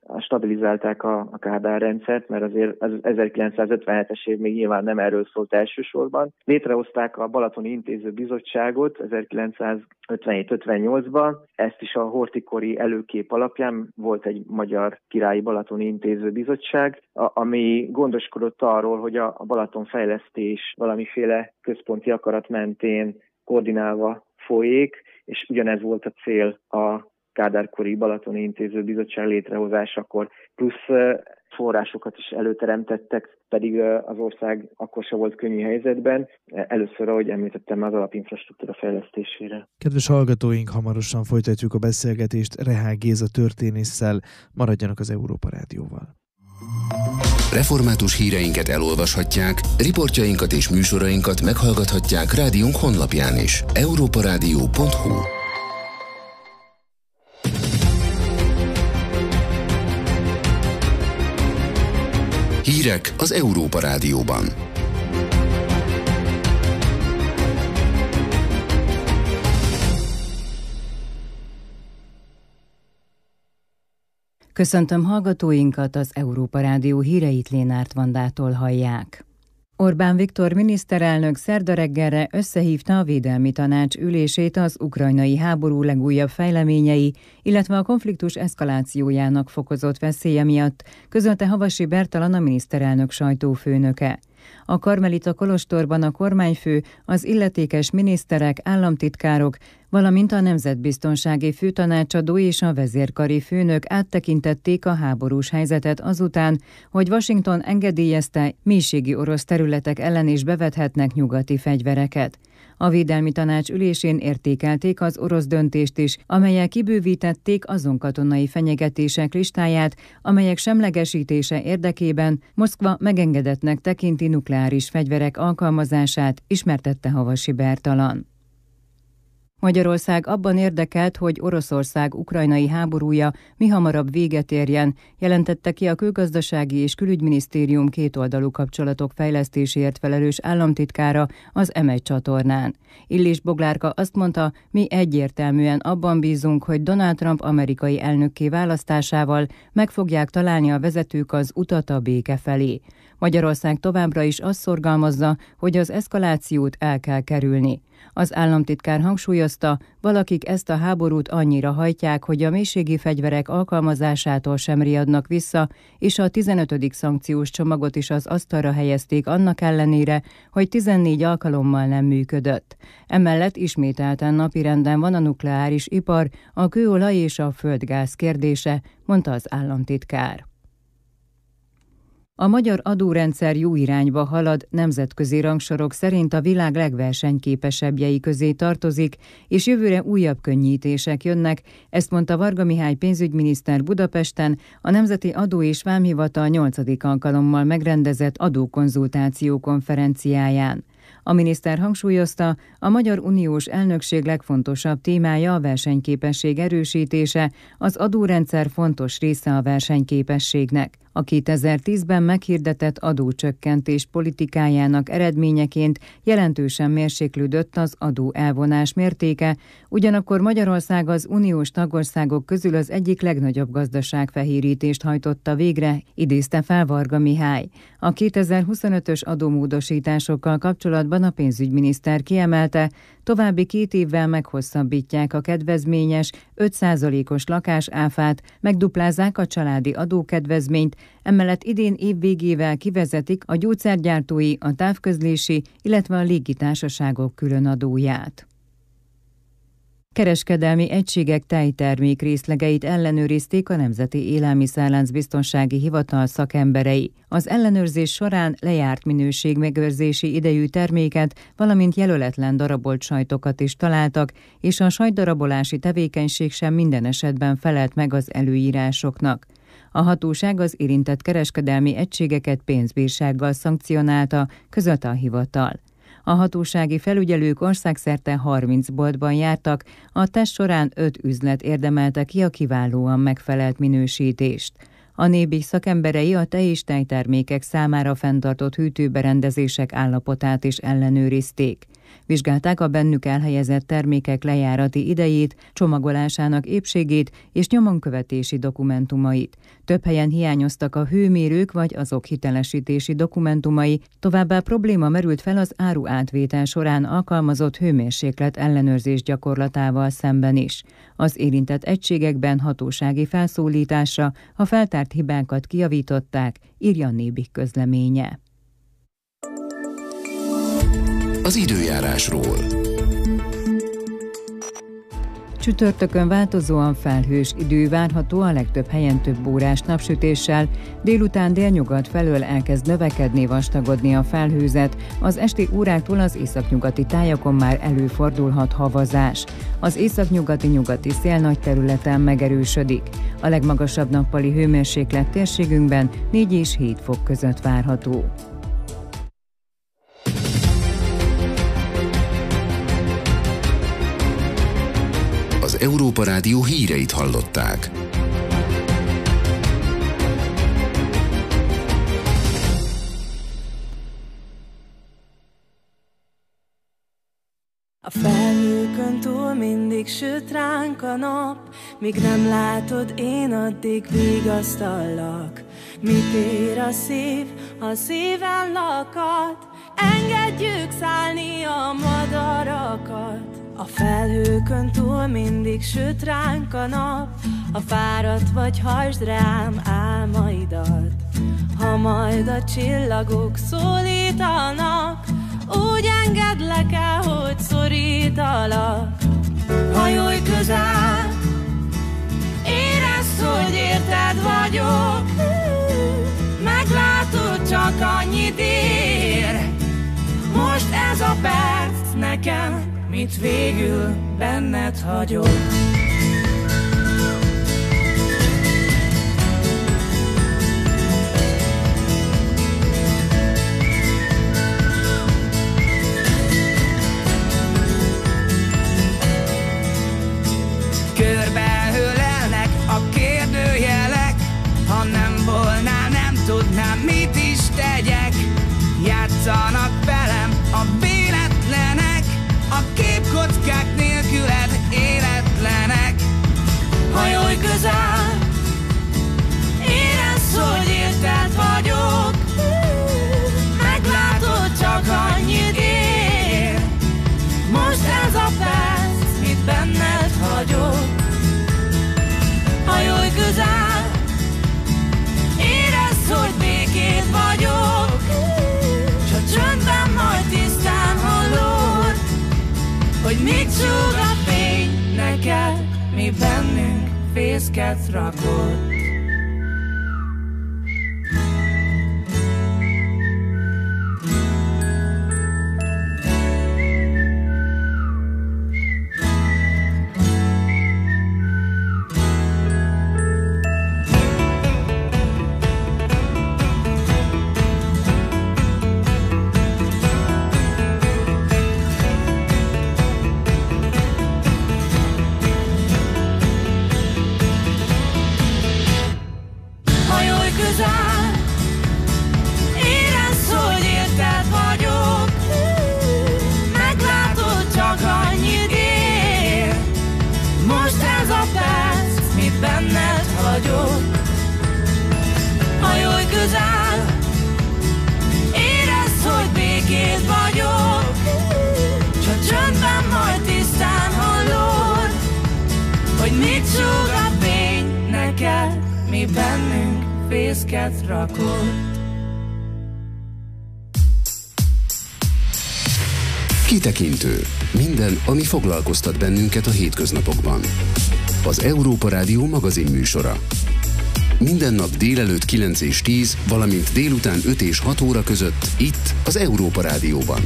stabilizálták a, a Kádár rendszert, mert azért az ezerkilencszázötvenhetes év még nyilván nem erről szólt elsősorban. Létrehozták a Balatoni Intéző Bizottságot ezerkilencszázötvenhét ötvennyolcban, ezt is a horthy-kori előkép alapján volt egy magyar királyi Balatoni Intéző Bizottság, ami gondoskodott arról, hogy a, a Balaton fejlesztés valamiféle központi akarat mentén koordinálva folyik, és ugyanez volt a cél a Kádár-kori Balatoni Intéző Bizottság létrehozásakor, plusz forrásokat is előteremtettek, pedig az ország akkor se volt könnyű helyzetben. Először, ahogy említettem, az alapinfrastruktúra fejlesztésére. Kedves hallgatóink, hamarosan folytatjuk a beszélgetést Rehák Géza történésszel. Maradjanak az Európa Rádióval. Református híreinket elolvashatják, riportjainkat és műsorainkat meghallgathatják rádiónk honlapján is. európa rádió pont hu. Hírek az Európa Rádióban. Köszöntöm hallgatóinkat, az Európa Rádió híreit Lénárt Vandától hallják. Orbán Viktor miniszterelnök szerda reggelre összehívta a Védelmi Tanács ülését az ukrajnai háború legújabb fejleményei, illetve a konfliktus eszkalációjának fokozott veszélye miatt, közölte Havasi Bertalan, a miniszterelnök sajtófőnöke. A Karmelita kolostorban a kormányfő, az illetékes miniszterek, államtitkárok, valamint a nemzetbiztonsági főtanácsadó és a vezérkari főnök áttekintették a háborús helyzetet azután, hogy Washington engedélyezte, mélységi orosz területek ellen is bevethetnek nyugati fegyvereket. A Védelmi Tanács ülésén értékelték az orosz döntést is, amelyel kibővítették azon katonai fenyegetések listáját, amelyek semlegesítése érdekében Moszkva megengedetnek tekinti nukleáris fegyverek alkalmazását, ismertette Havasi Bertalan. Magyarország abban érdekelt, hogy Oroszország ukrajnai háborúja mihamarabb véget érjen, jelentette ki a Külgazdasági és Külügyminisztérium kétoldalú kapcsolatok fejlesztéséért felelős államtitkára az em egy csatornán. Illés Boglárka azt mondta, mi egyértelműen abban bízunk, hogy Donald Trump amerikai elnökké választásával meg fogják találni a vezetők az utat a béke felé. Magyarország továbbra is azt szorgalmazza, hogy az eszkalációt el kell kerülni. Az államtitkár hangsúlyozta, valakik ezt a háborút annyira hajtják, hogy a mélységi fegyverek alkalmazásától sem riadnak vissza, és a tizenötödik szankciós csomagot is az asztalra helyezték annak ellenére, hogy tizennégy alkalommal nem működött. Emellett ismételten napirenden van a nukleáris ipar, a kőolaj és a földgáz kérdése, mondta az államtitkár. A magyar adórendszer jó irányba halad, nemzetközi rangsorok szerint a világ legversenyképesebbjei közé tartozik, és jövőre újabb könnyítések jönnek, ezt mondta Varga Mihály pénzügyminiszter Budapesten a Nemzeti Adó és Vámhivatal nyolcadik alkalommal megrendezett adókonzultáció konferenciáján. A miniszter hangsúlyozta, a Magyar Uniós Elnökség legfontosabb témája a versenyképesség erősítése, az adórendszer fontos része a versenyképességnek. A kétezer-tízben meghirdetett adócsökkentés politikájának eredményeként jelentősen mérséklődött az adó elvonás mértéke, ugyanakkor Magyarország az uniós tagországok közül az egyik legnagyobb gazdaságfehérítést hajtotta végre, idézte fel Varga Mihály. A kétezer-huszonötös adómódosításokkal kapcsolatban a pénzügyminiszter kiemelte, további két évvel meghosszabbítják a kedvezményes öt százalékos lakásáfát, megduplázzák a családi adókedvezményt, emellett idén év végével kivezetik a gyógyszergyártói, a távközlési, illetve a légitársaságok különadóját. Kereskedelmi egységek tejtermék részlegeit ellenőrizték a Nemzeti Élelmiszerlánc Biztonsági Hivatal szakemberei. Az ellenőrzés során lejárt minőségmegőrzési idejű terméket, valamint jelöletlen darabolt sajtokat is találtak, és a sajtdarabolási tevékenység sem minden esetben felelt meg az előírásoknak. A hatóság az érintett kereskedelmi egységeket pénzbírsággal szankcionálta, közölte a hivatal. A hatósági felügyelők országszerte harminc boltban jártak, a teszt során öt üzlet érdemelte ki a kiválóan megfelelt minősítést. A Nébi szakemberei a tej és tejtermékek számára fenntartott hűtőberendezések állapotát is ellenőrizték. Vizsgálták a bennük elhelyezett termékek lejárati idejét, csomagolásának épségét és nyomonkövetési dokumentumait. Több helyen hiányoztak a hőmérők vagy azok hitelesítési dokumentumai, továbbá probléma merült fel az áru átvétel során alkalmazott hőmérséklet ellenőrzés gyakorlatával szemben is. Az érintett egységekben hatósági felszólításra a feltárt hibákat kijavították, írja Nébik közleménye. Az időjárásról. Csütörtökön változóan felhős idő várható, a legtöbb helyen több órás napsütéssel, délután délnyugat felől elkezd növekedni, vastagodni a felhőzet, az esti óráktól az északnyugati tájakon már előfordulhat havazás. Az északnyugati nyugati szél nagy területen megerősödik. A legmagasabb nappali hőmérséklet térségünkben négy és hét fok között várható. Az Európa Rádió híreit hallották. A felhőkön túl mindig süt ránk a nap, míg nem látod, én addig vigasztallak. Mit ér a szív, ha szíven lakad? Engedjük szállni a madarakat. A felhőkön túl mindig süt ránk a nap, ha fáradt vagy, hajtsd rám álmaidat. Ha majd a csillagok szólítanak, úgy engedlek el, hogy szorítalak. Hajolj közel, érezd, hogy érted vagyok, meglátod, csak annyit ér. Most ez a perc nekem, mit végül benned hagyok. Körbeölelnek a kérdőjelek, ha nem volnál, nem tudnám, mit is tegyek. Játszanak velem a véletlenek, a képkockák nélküled életlenek. Hajolj közel, érezd, hogy érted vagyok, meglátod, csak annyit ér. Most ez a perc, mit benned hagyok. Hajolj közel, érezd, hogy békét vagyok, csak csöndben majd tisztán hallod, hogy mit súg a fény neked, mi bennünk fészket rakott. Kitekintő. Minden, ami foglalkoztat bennünket a hétköznapokban. Az Európa Rádió magazin műsora. Minden nap délelőtt kilenc és tíz, valamint délután öt és hat óra között, itt az Európa Rádióban.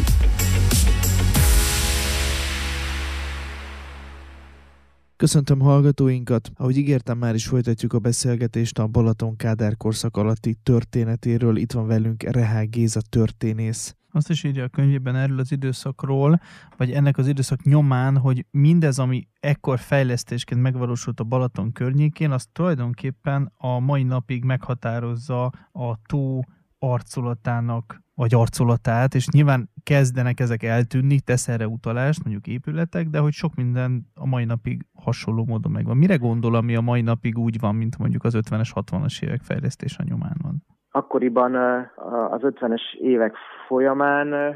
Köszöntöm hallgatóinkat! Ahogy ígértem, már is folytatjuk a beszélgetést a Balaton-Kádár korszak alatti történetéről. Itt van velünk Rehák Géza történész. Azt is írja a könyvében erről az időszakról, vagy ennek az időszak nyomán, hogy mindez, ami ekkor fejlesztésként megvalósult a Balaton környékén, az tulajdonképpen a mai napig meghatározza a tó arculatának, vagy arculatát, és nyilván kezdenek ezek eltűnni, tesz erre utalást, mondjuk épületek, de hogy sok minden a mai napig hasonló módon megvan. Mire gondol, ami a mai napig úgy van, mint mondjuk az ötvenes, hatvanas évek fejlesztése nyomán van? Akkoriban az ötvenes évek folyamán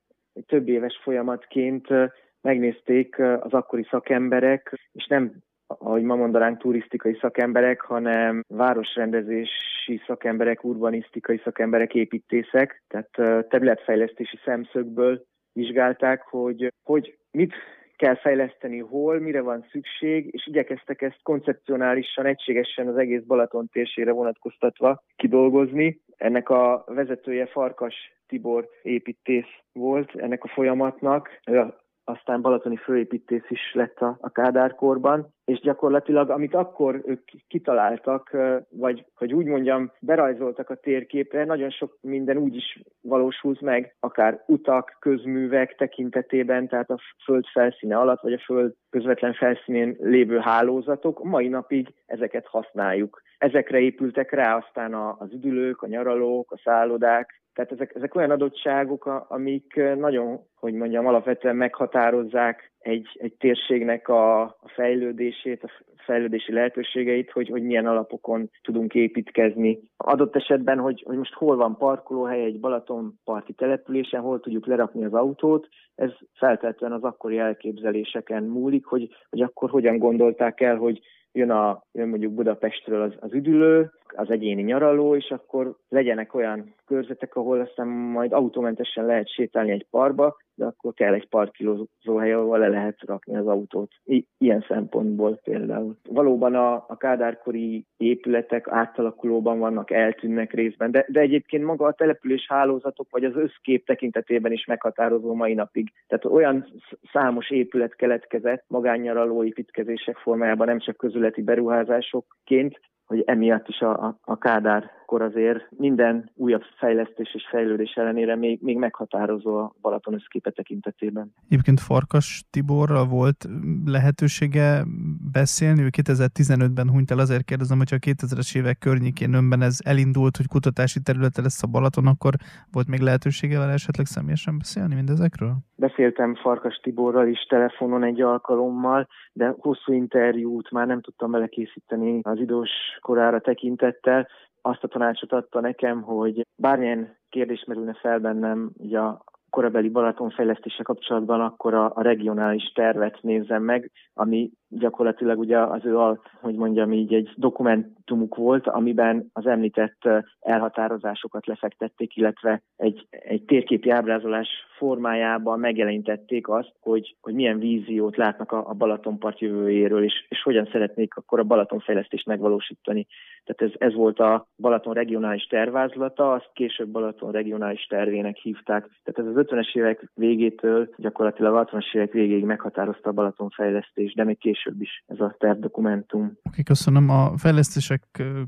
több éves folyamatként megnézték az akkori szakemberek, és nem, ahogy ma mondanánk, turisztikai szakemberek, hanem városrendezési szakemberek, urbanisztikai szakemberek, építészek, tehát területfejlesztési szemszögből vizsgálták, hogy, hogy mit kell fejleszteni, hol, mire van szükség, és igyekeztek ezt koncepcionálisan, egységesen az egész Balaton térségére vonatkoztatva kidolgozni. Ennek a vezetője Farkas Tibor építész volt ennek a folyamatnak, aztán balatoni főépítész is lett a, a Kádár korban, és gyakorlatilag, amit akkor ők kitaláltak, vagy hogy úgy mondjam, berajzoltak a térképre, nagyon sok minden úgy is valósult meg, akár utak, közművek tekintetében, tehát a föld felszíne alatt, vagy a föld közvetlen felszínén lévő hálózatok, mai napig ezeket használjuk. Ezekre épültek rá aztán az üdülők, a nyaralók, a szállodák, tehát ezek, ezek olyan adottságok, amik nagyon, hogy mondjam, alapvetően meghatározzák egy, egy térségnek a, a fejlődését, a fejlődési lehetőségeit, hogy, hogy milyen alapokon tudunk építkezni. Adott esetben, hogy, hogy most hol van parkolóhely egy balatonparti településen, hol tudjuk lerakni az autót, ez feltétlenül az akkori elképzeléseken múlik, hogy, hogy akkor hogyan gondolták el, hogy jön, a, jön mondjuk Budapestről az, az üdülő, az egyéni nyaraló, és akkor legyenek olyan körzetek, ahol aztán majd autómentesen lehet sétálni egy parkba, de akkor kell egy parkolóhely, ahol le lehet rakni az autót. I- ilyen szempontból például. Valóban a, a kádárkori épületek átalakulóban vannak, eltűnnek részben, de, de egyébként maga a település hálózatok, vagy az összkép tekintetében is meghatározó mai napig. Tehát olyan számos épület keletkezett magánnyaraló építkezések formájában, nem csak közületi beruházásokként, hogy emiatt is a, a, a Kádár-kor azért minden újabb fejlesztés és fejlődés ellenére még, még meghatározó a Balaton összképe tekintetében. Egyébként Farkas Tiborral volt lehetősége beszélni, ő kétezer-tizenötben hunyt el, azért kérdezem, hogyha a kétezres évek környékén önben ez elindult, hogy kutatási területe lesz a Balaton, akkor volt még lehetősége vele esetleg személyesen beszélni mindezekről? Beszéltem Farkas Tiborral is telefonon egy alkalommal, de hosszú interjút már nem tudtam vele készíteni az idős korára tekintettel. Azt a tanácsot adta nekem, hogy bármilyen kérdés merülne fel bennem ugye a korabeli Balaton fejlesztése kapcsolatban, akkor a, a regionális tervet nézzem meg, ami gyakorlatilag ugye az ő, a, hogy mondjam így, egy dokumentumuk volt, amiben az említett elhatározásokat lefektették, illetve egy, egy térképi ábrázolás formájában megjelenítették azt, hogy, hogy milyen víziót látnak a, a Balatonpart jövőjéről, és, és hogyan szeretnék akkor a Balaton fejlesztést megvalósítani. Tehát ez, ez volt a Balaton regionális tervvázlata, azt később Balaton regionális tervének hívták. Tehát ez az ötvenes évek végétől gyakorlatilag a hatvanas évek végéig meghatározta a Balaton fejlesztést, de még később is ez a tervdokumentum. Oké, okay, köszönöm. A fejlesztések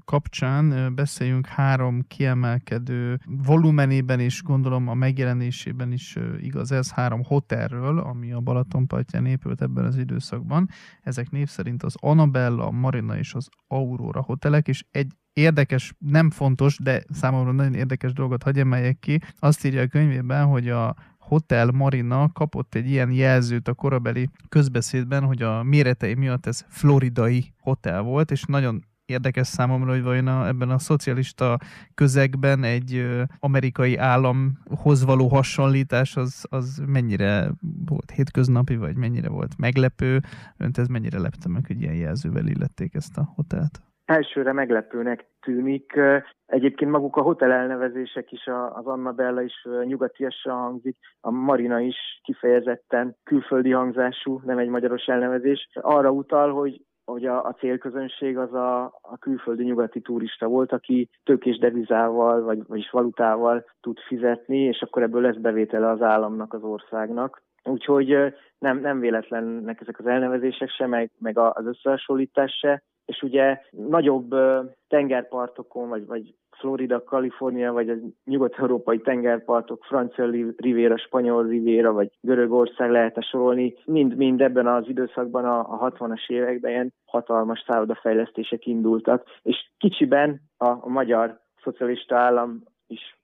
kapcsán beszéljünk három kiemelkedő volumenében is, gondolom a megjelenésében is igaz ez, három hotelről, ami a Balatonpartján épült ebben az időszakban. Ezek név szerint az Annabella, a Marina és az Aurora hotelek, és egy érdekes, nem fontos, de számomra nagyon érdekes dolgot hadd emeljek ki. Azt írja a könyvében, hogy a Hotel Marina kapott egy ilyen jelzőt a korabeli közbeszédben, hogy a méretei miatt ez floridai hotel volt, és nagyon érdekes számomra, hogy vajon a, ebben a szocialista közegben egy ö, amerikai államhoz való hasonlítás az, az mennyire volt hétköznapi, vagy mennyire volt meglepő. Önt ez mennyire lepte meg, hogy ilyen jelzővel illették ezt a hotelt? Elsőre meglepőnek tűnik. Egyébként maguk a hotel elnevezések is, az Annabella is nyugatiasan hangzik, a Marina is kifejezetten külföldi hangzású, nem egy magyaros elnevezés. Arra utal, hogy hogy a, a célközönség az a, a külföldi nyugati turista volt, aki tőkés devizával, vagy, vagyis valutával tud fizetni, és akkor ebből lesz bevétele az államnak, az országnak. Úgyhogy nem, nem véletlennek ezek az elnevezések se, meg, meg az összehasonlítás se. És ugye nagyobb tengerpartokon, vagy, vagy Florida, Kalifornia, vagy a nyugat-európai tengerpartok, francia rivéra, spanyol rivéra, vagy Görögország lehetne sorolni. Mind-mind ebben az időszakban a, a hatvanas években ilyen hatalmas szállodafejlesztések indultak, és kicsiben a, a magyar szocialista állam is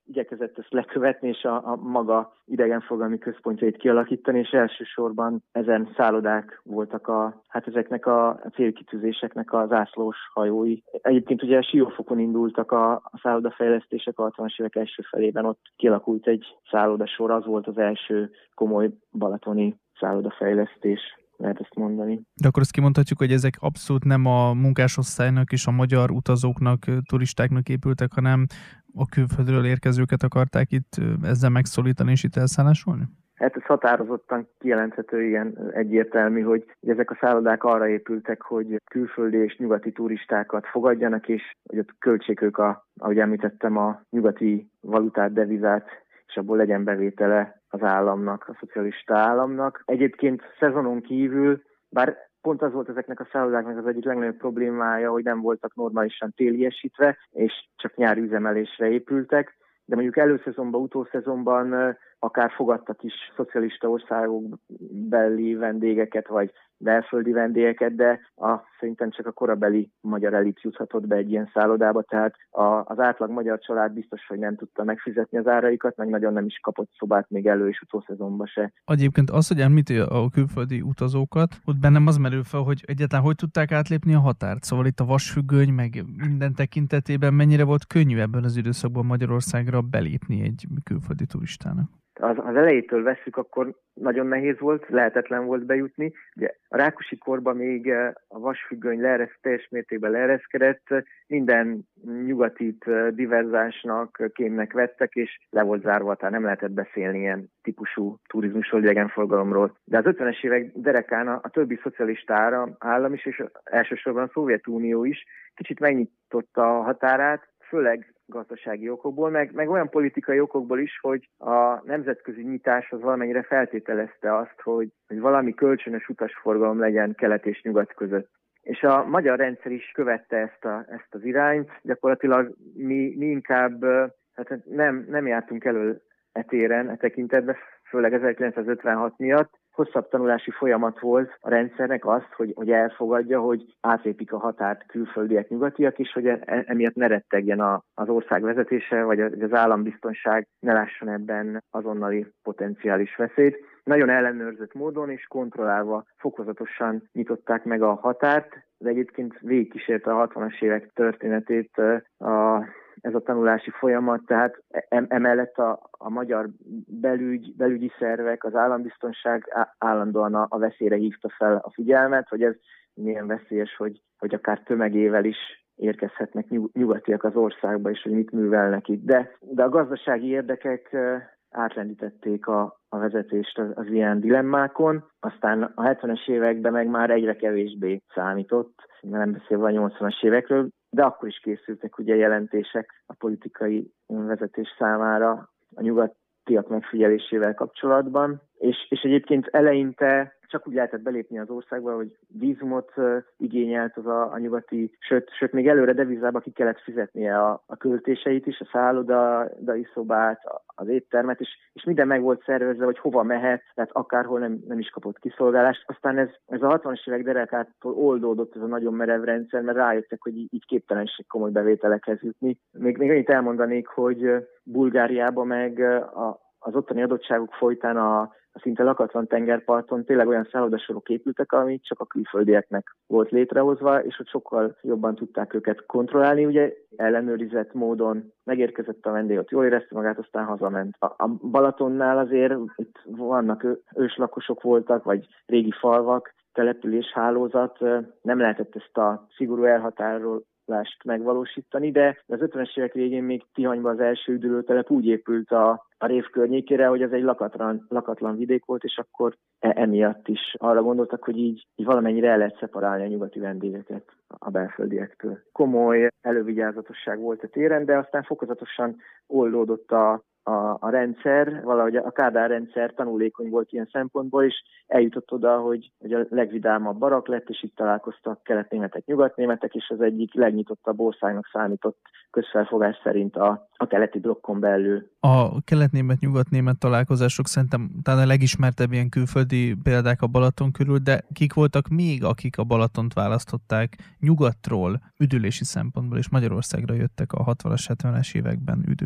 igyekezett ezt lekövetni, és a, a maga idegenforgalmi központjait kialakítani, és elsősorban ezen szállodák voltak a, hát ezeknek a célkitűzéseknek a zászlós hajói. Egyébként ugye Siófokon indultak a, a szállodafejlesztések a hatvanas évek első felében, ott kialakult egy szállodasor, az volt az első komoly balatoni szállodafejlesztés, lehet ezt mondani. De akkor azt kimondhatjuk, hogy ezek abszolút nem a munkásosztálynak és a magyar utazóknak, turistáknak épültek, hanem a külföldről érkezőket akarták itt ezzel megszólítani és itt elszállásolni? Hát ez határozottan kijelenthető, igen, egyértelmű, hogy ezek a szállodák arra épültek, hogy külföldi és nyugati turistákat fogadjanak, és hogy ott költsék ők, a, ahogy említettem, a nyugati valutát, devizát, és abból legyen bevétele az államnak, a szocialista államnak. Egyébként szezonon kívül, bár pont az volt ezeknek a szállodáknak az egyik legnagyobb problémája, hogy nem voltak normálisan téliesítve, és csak nyári üzemelésre épültek, de mondjuk előszezonban, utószezonban akár fogadtak is szocialista országok beli vendégeket, vagy belföldi vendégeket, de a, szerintem csak a korabeli magyar elit juthatott be egy ilyen szállodába, tehát a, az átlag magyar család biztos, hogy nem tudta megfizetni az áraikat, meg nagyon nem is kapott szobát még elő- és utószezonban se. Egyébként az, hogy említi a külföldi utazókat, ott bennem az merül fel, hogy egyáltalán hogy tudták átlépni a határt, szóval itt a vasfüggöny, meg minden tekintetében mennyire volt könnyű ebben az időszakban Magyarországra belépni egy külföldi turistának? Az, az elejétől vesszük, akkor nagyon nehéz volt, lehetetlen volt bejutni. Ugye a Rákosi korban még a vasfüggöny leeresz, teljes mértékben leereszkedett, minden nyugatit diverzánsnak, kémnek vettek, és le volt zárva, tehát nem lehetett beszélni ilyen típusú turizmusról, idegenforgalomról. De az ötvenes évek derekán a, a többi szocialista állam is, és elsősorban a Szovjetunió is kicsit megnyitotta a határát, főleg gazdasági okokból, meg, meg olyan politikai okokból is, hogy a nemzetközi nyitás az valamennyire feltételezte azt, hogy, hogy valami kölcsönös utasforgalom legyen kelet és nyugat között. És a magyar rendszer is követte ezt, a, ezt az irányt. Gyakorlatilag mi, mi inkább hát nem, nem jártunk elő e téren, e tekintetben, főleg ezerkilencszázötvenhat miatt. Hosszabb tanulási folyamat volt a rendszernek azt, hogy, hogy elfogadja, hogy átlépik a határt külföldiek, nyugatiak is, hogy emiatt ne rettegjen a, az ország vezetése, vagy az állambiztonság ne lásson ebben azonnali potenciális veszélyt. Nagyon ellenőrzött módon és kontrollálva fokozatosan nyitották meg a határt, de egyébként végigkísérte a hatvanas évek történetét a ez a tanulási folyamat, tehát emellett a, a magyar belügy, belügyi szervek, az állambiztonság állandóan a, a veszélyre hívta fel a figyelmet, hogy ez milyen veszélyes, hogy, hogy akár tömegével is érkezhetnek nyugatiak az országba, és hogy mit művelnek itt. De, de a gazdasági érdekek átlendítették a, a vezetést az, az ilyen dilemmákon, aztán a hetvenes években meg már egyre kevésbé számított, nem beszélve a nyolcvanas évekről, de akkor is készültek ugye jelentések a politikai vezetés számára a nyugatiak megfigyelésével kapcsolatban, és, és egyébként eleinte csak úgy lehetett belépni az országba, hogy vízumot uh, igényelt az a, a nyugati, sőt, sőt még előre devizába ki kellett fizetnie a, a költéseit is, a szállodai szobát, az éttermet, és, és minden meg volt szervezve, hogy hova mehet, tehát akárhol nem, nem is kapott kiszolgálást. Aztán ez, ez a hatvanas évek derekától oldódott ez a nagyon merev rendszer, mert rájöttek, hogy így, így képtelenség komoly bevételekhez jutni. Még, még annyit elmondanék, hogy Bulgáriába meg a, az ottani adottságok folytán a, a szinte lakatlan tengerparton tényleg olyan szállodasorok épültek, ami csak a külföldieknek volt létrehozva, és hogy sokkal jobban tudták őket kontrollálni. Ugye ellenőrizett módon megérkezett a vendég, ott jól érezte magát, aztán hazament. A, a Balatonnál azért itt vannak őslakosok voltak, vagy régi falvak, településhálózat, nem lehetett ezt a szigorú elhatárolást megvalósítani, de az ötvenes évek végén még Tihanyban az első üdülőtelep úgy épült a, a rév környékére, hogy ez egy lakatlan, lakatlan vidék volt, és akkor e, emiatt is arra gondoltak, hogy így, így valamennyire el lehet szeparálni a nyugati vendégeket a belföldiektől. Komoly elővigyázatosság volt a téren, de aztán fokozatosan oldódott a A, a rendszer, valahogy a Kádár rendszer tanulékony volt ilyen szempontból, és eljutott oda, hogy, hogy a legvidámabb barak lett, és itt találkoztak keletnémetek, nyugatnémetek, és az egyik legnyitottabb országnak számított közfelfogás szerint a, a keleti blokkon belül. A keletnémet, nyugatnémet találkozások szerintem talán a legismertebb ilyen külföldi példák a Balaton körül, de kik voltak még, akik a Balatont választották nyugatról, üdülési szempontból, és Magyarországra jöttek a hatvanas, hetvenes években üdülni?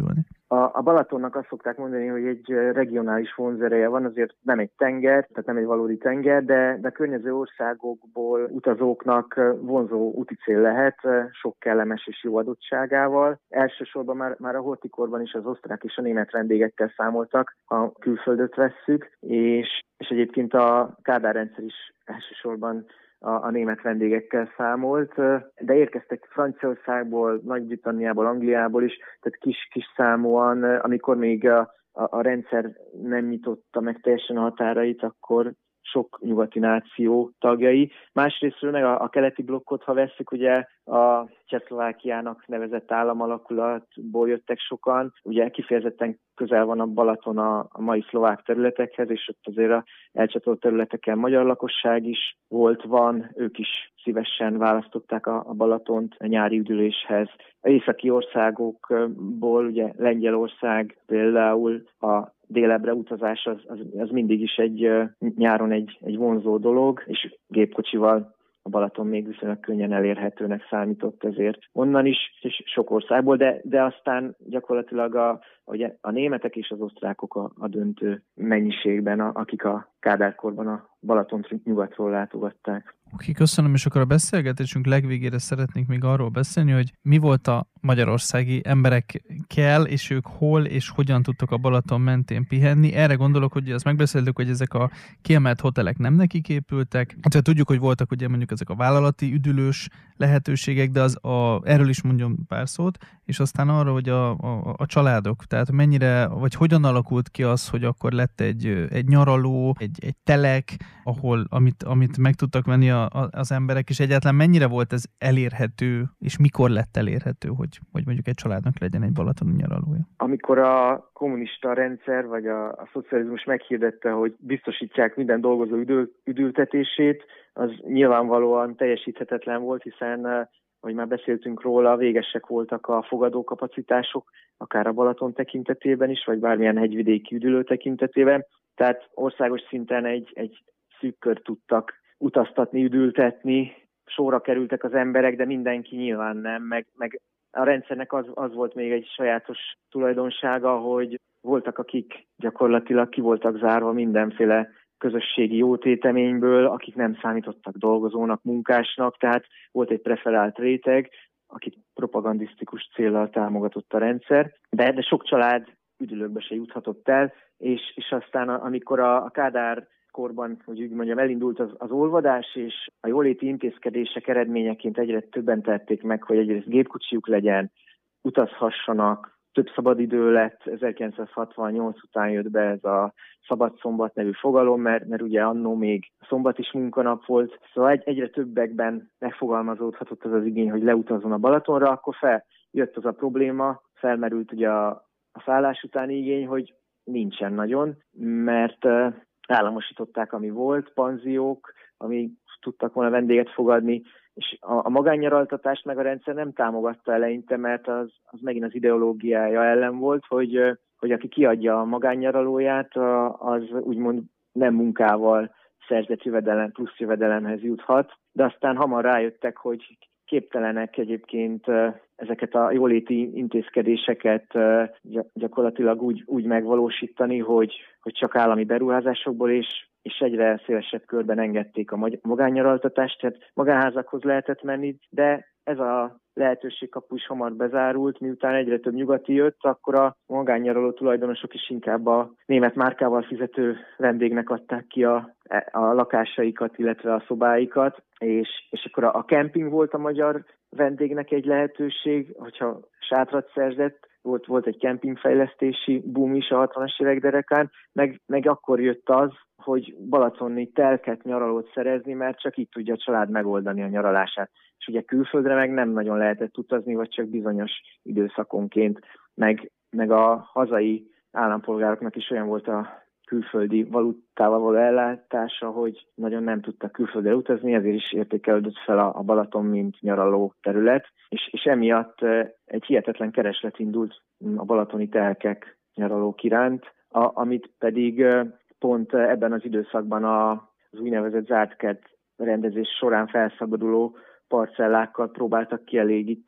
A, a Balatonnak azt szokták mondani, hogy egy regionális vonzereje van, azért nem egy tenger, tehát nem egy valódi tenger, de, de a környező országokból utazóknak vonzó úticél lehet, sok kellemes és jó adottságával. Elsősorban már, már a hortikorban is az osztrák és a német vendégekkel számoltak, ha külföldöt vesszük, és, és egyébként a Kádár rendszer is elsősorban A, a német vendégekkel számolt, de érkeztek Franciaországból, Nagy-Britanniából, Angliából is, tehát kis-kis számúan, amikor még a, a, a rendszer nem nyitotta meg teljesen a határait, akkor sok nyugati náció tagjai. Másrésztről meg a, a keleti blokkot, ha vesszük, ugye a Csehszlovákiának nevezett államalakulatból jöttek sokan, ugye kifejezetten közel van a Balaton a, a mai szlovák területekhez, és ott azért a elcsatolt területeken magyar lakosság is volt, van, ők is szívesen választották a, a Balatont a nyári üdüléshez. A északi országokból, ugye Lengyelország például a délebbre utazás az, az, az mindig is egy nyáron egy, egy vonzó dolog, és gépkocsival a Balaton még viszonylag könnyen elérhetőnek számított ezért onnan is, és sok országból, de, de aztán gyakorlatilag a, ugye a németek és az osztrákok a, a döntő mennyiségben, a, akik a Kádárkorban a Balatont nyugatról látogatták. Oké, köszönöm, és akkor a beszélgetésünk legvégére szeretnénk még arról beszélni, hogy mi volt a magyarországi emberekkel, és ők hol és hogyan tudtak a Balaton mentén pihenni. Erre gondolok, hogy azt megbeszéltük, hogy ezek a kiemelt hotelek nem nekik épültek. Hát tudjuk, hogy voltak ugye mondjuk ezek a vállalati üdülős lehetőségek, de az a, erről is mondjon pár szót, és aztán arra, hogy a, a, a családok, tehát mennyire, vagy hogyan alakult ki az, hogy akkor lett egy, egy nyaraló, egy, egy telek, ahol, amit, amit meg tudtak venni a, a, az emberek, és egyáltalán mennyire volt ez elérhető, és mikor lett elérhető, hogy, hogy mondjuk egy családnak legyen egy balatoni nyaralója? Amikor a kommunista rendszer, vagy a, a szocializmus meghirdette, hogy biztosítják minden dolgozó üdül, üdültetését, az nyilvánvalóan teljesíthetetlen volt, hiszen, ahogy már beszéltünk róla, végesek voltak a fogadókapacitások, akár a Balaton tekintetében is, vagy bármilyen hegyvidéki üdülő tekintetében. Tehát országos szinten egy, egy szűk kört tudtak utaztatni, üdültetni, sorra kerültek az emberek, de mindenki nyilván nem, meg, meg a rendszernek az, az volt még egy sajátos tulajdonsága, hogy voltak, akik gyakorlatilag ki voltak zárva mindenféle közösségi jótéteményből, akik nem számítottak dolgozónak, munkásnak, tehát volt egy preferált réteg, akit propagandisztikus céllal támogatott a rendszer, de, de sok család üdülőkbe se juthatott el, és, és aztán amikor a, a Kádár korban, hogy úgy mondjam, elindult az, az olvadás, és a jóléti intézkedések eredményeként egyre többen tették meg, hogy egyrészt gépkocsijuk legyen, utazhassanak, több szabadidő lett, ezerkilencszázhatvannyolc után jött be ez a Szabad Szombat nevű fogalom, mert, mert ugye annó még szombat is munkanap volt, szóval egy, egyre többekben megfogalmazódhatott az az igény, hogy leutazzon a Balatonra, akkor fel jött az a probléma, felmerült ugye a, a szállás utáni igény, hogy nincsen nagyon, mert uh, államosították, ami volt, panziók, ami tudtak volna vendéget fogadni, és a, a magánnyaraltatást meg a rendszer nem támogatta eleinte, mert az, az megint az ideológiája ellen volt, hogy, hogy aki kiadja a magánnyaralóját, az úgymond nem munkával szerzett jövedelem, plusz jövedelemhez juthat, de aztán hamar rájöttek, hogy képtelenek egyébként ezeket a jóléti intézkedéseket gyakorlatilag úgy, úgy megvalósítani, hogy, hogy csak állami beruházásokból és, és egyre szélesebb körben engedték a magánnyaraltatást, tehát magánházakhoz lehetett menni, de ez a lehetőségkapu is hamar bezárult, miután egyre több nyugati jött, akkor a magánnyaraló tulajdonosok is inkább a német márkával fizető vendégnek adták ki a, a lakásaikat, illetve a szobáikat, és, és akkor a, a kemping volt a magyar vendégnek egy lehetőség, hogyha sátrat szerzett, volt, volt egy kempingfejlesztési boom is a hatvanas évek derekán, meg, meg akkor jött az, hogy balatoni telket, nyaralót szerezni, mert csak így tudja a család megoldani a nyaralását. És ugye külföldre meg nem nagyon lehetett utazni, vagy csak bizonyos időszakonként, meg, meg a hazai állampolgároknak is olyan volt a külföldi valutával való ellátása, hogy nagyon nem tudtak külföldre utazni, ezért is értékelődött fel a, a Balaton, mint nyaraló terület, és, és emiatt egy hihetetlen kereslet indult a balatoni telkek, nyaralók iránt, a, amit pedig pont ebben az időszakban az úgynevezett zártkert rendezés során felszabaduló parcellákkal próbáltak kielégíteni.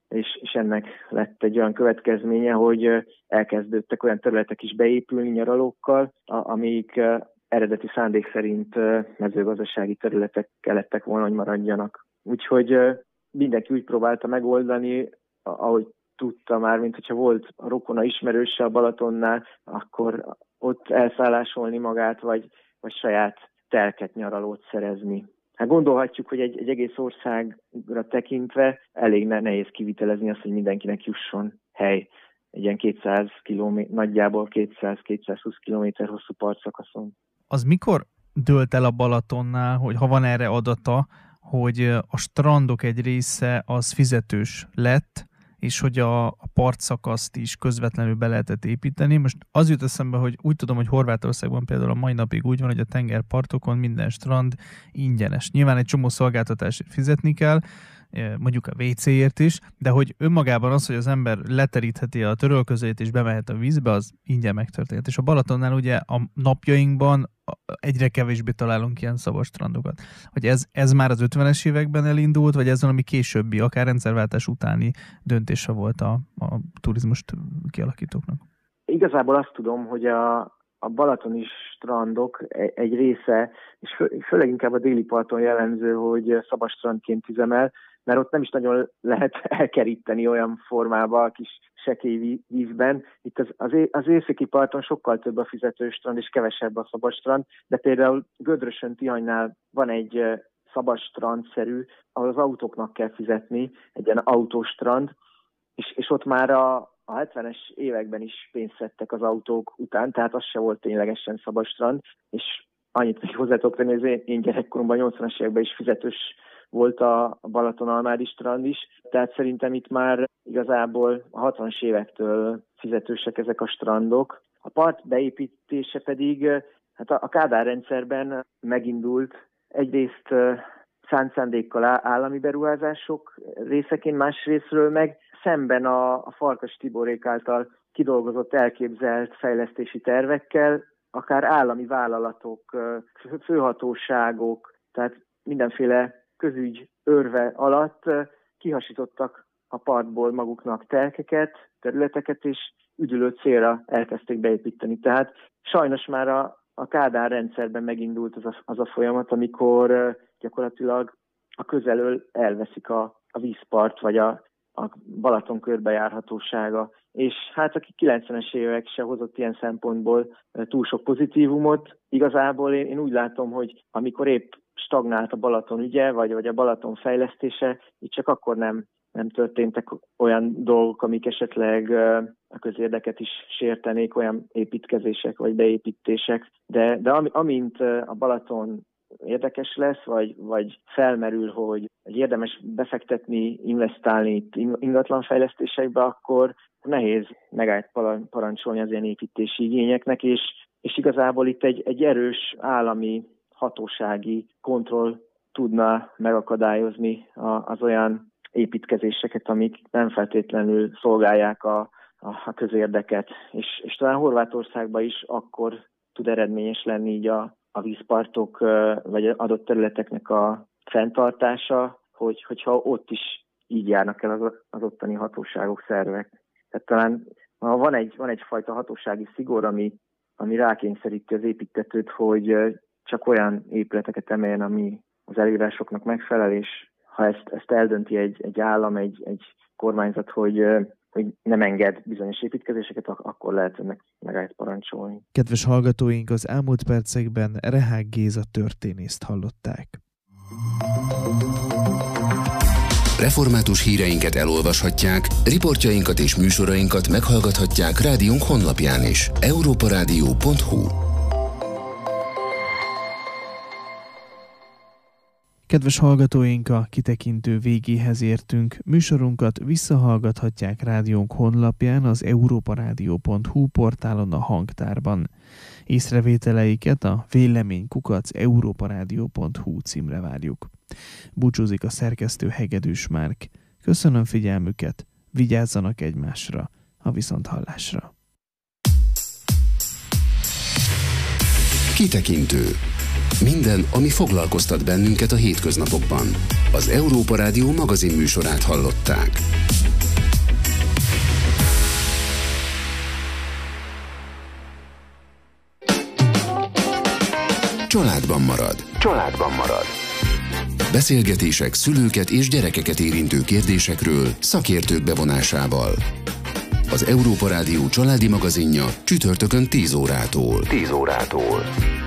és, és ennek lett egy olyan következménye, hogy elkezdődtek olyan területek is beépülni nyaralókkal, amik eredeti szándék szerint mezőgazdasági területek lettek volna, hogy maradjanak. Úgyhogy mindenki úgy próbálta megoldani, ahogy tudta már, mint hogyha volt a rokona ismerőse a Balatonnál, akkor ott elszállásolni magát, vagy, vagy saját telket nyaralót szerezni. Hát gondolhatjuk, hogy egy, egy egész országra tekintve elég nehéz kivitelezni azt, hogy mindenkinek jusson hely egy ilyen kétszáz kilométer, nagyjából kétszáz-kétszázhúsz kilométer hosszú partszakaszon. Az mikor dőlt el a Balatonnál, hogy ha van erre adata, hogy a strandok egy része az fizetős lett, és hogy a, a partszakaszt is közvetlenül be lehetett építeni. Most az jut eszembe, hogy úgy tudom, hogy Horvátországban például a mai napig úgy van, hogy a tengerpartokon minden strand ingyenes. Nyilván egy csomó szolgáltatásért fizetni kell, mondjuk a vé céért is, de hogy önmagában az, hogy az ember leterítheti a törölközőjét és bemehet a vízbe, az ingyen megtörtént. És a Balatonnál ugye a napjainkban egyre kevésbé találunk ilyen szabad strandokat. Hogy ez, ez már az ötvenes években elindult, vagy ez valami későbbi, akár rendszerváltás utáni döntése volt a, a turizmust kialakítóknak? Igazából azt tudom, hogy a, a balatoni strandok egy része, és fő, főleg inkább a déli parton jellemző, hogy szabad strandként üzemel, mert ott nem is nagyon lehet elkeríteni olyan formába a kis sekély vízben. Itt az, az, az északi parton sokkal több a fizetős strand, és kevesebb a szabad strand, de például Gödrösön, Tihanynál van egy szabad strandszerű, ahol az autóknak kell fizetni, egy ilyen autóstrand, és, és ott már a, a hetvenes években is pénzt szedtek az autók után, tehát az se volt ténylegesen szabad strand, és annyit még hozzátok tenni, hogy az én gyerekkoromban, nyolcvanas években is fizetős volt a Balatonalmádi strand is, tehát szerintem itt már igazából a hatvanas évektől fizetősek ezek a strandok. A part beépítése pedig hát a Kádár rendszerben megindult egyrészt szánt szándékkal állami beruházások részeként, másrésztről meg szemben a, a Farkas Tiborék által kidolgozott, elképzelt fejlesztési tervekkel, akár állami vállalatok, főhatóságok, tehát mindenféle közügy örve alatt kihasítottak a partból maguknak telkeket, területeket, és üdülő célra elkezdték beépíteni. Tehát sajnos már a, a Kádár rendszerben megindult az a, az a folyamat, amikor gyakorlatilag a közelől elveszik a, a vízpart, vagy a, a Balaton körbejárhatósága. És hát aki kilencvenes évek se hozott ilyen szempontból túl sok pozitívumot, igazából én, én úgy látom, hogy amikor épp stagnált a Balaton ügye, vagy, vagy a Balaton fejlesztése, itt csak akkor nem, nem történtek olyan dolgok, amik esetleg a közérdeket is sértenék, olyan építkezések vagy beépítések. De, de am, amint a Balaton érdekes lesz, vagy, vagy felmerül, hogy érdemes befektetni, investálni itt ingatlanfejlesztésekbe, akkor nehéz megállt parancsolni az ilyen építési igényeknek, és, és igazából itt egy, egy erős állami hatósági kontroll tudna megakadályozni az olyan építkezéseket, amik nem feltétlenül szolgálják a, a, a közérdeket. És, és talán Horvátországban is akkor tud eredményes lenni így a, a vízpartok vagy adott területeknek a fenntartása, hogy, hogyha ott is így járnak el az, az ottani hatóságok, szervek. Tehát talán van, egy, van egyfajta hatósági szigor, ami, ami rákényszeríti az építtetőt, hogy csak olyan épületeket emeljen, ami az előírásoknak megfelel, és ha ezt, ezt eldönti egy, egy állam, egy, egy kormányzat, hogy, hogy nem enged bizonyos építkezéseket, akkor lehet ennek megállt parancsolni. Kedves hallgatóink, az elmúlt percekben Rehák Géza történészt hallották. Református híreinket elolvashatják, riportjainkat és műsorainkat meghallgathatják rádiónk honlapján is. európa rádió pont hu. Kedves hallgatóink, a kitekintő végéhez értünk. Műsorunkat visszahallgathatják rádiónk honlapján, az európa rádió pont hu portálon, a hangtárban. Észrevételeiket a vélemény kukac európa rádió pont hu címre várjuk. Búcsúzik a szerkesztő Hegedűs Márk. Köszönöm figyelmüket, vigyázzanak egymásra, a viszonthallásra. Kitekintő. Minden, ami foglalkoztat bennünket a hétköznapokban. Az Európa Rádió magazin műsorát hallották. családban marad. Családban marad. Beszélgetések szülőket és gyerekeket érintő kérdésekről szakértők bevonásával. Az Európa Rádió családi magazinja csütörtökön tíz órától. tíz órától.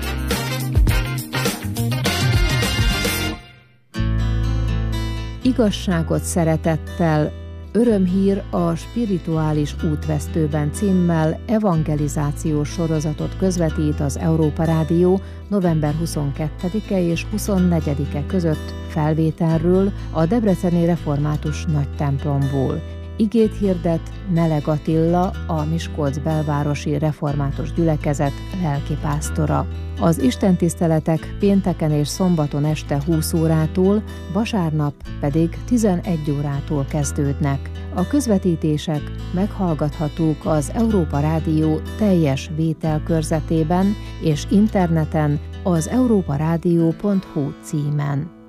Igazságot szeretettel, örömhír a Spirituális útvesztőben címmel evangelizációs sorozatot közvetít az Európa Rádió november huszonkettedike és huszonnegyedike között felvételről a Debreceni Református Nagytemplomból. Igét hirdet Meleg Attila, a Miskolc belvárosi református gyülekezet lelkipásztora. Az istentiszteletek pénteken és szombaton este húsz órától, vasárnap pedig tizenegy órától kezdődnek. A közvetítések meghallgathatók az Európa Rádió teljes vételkörzetében és interneten az európarádió pont hu címen.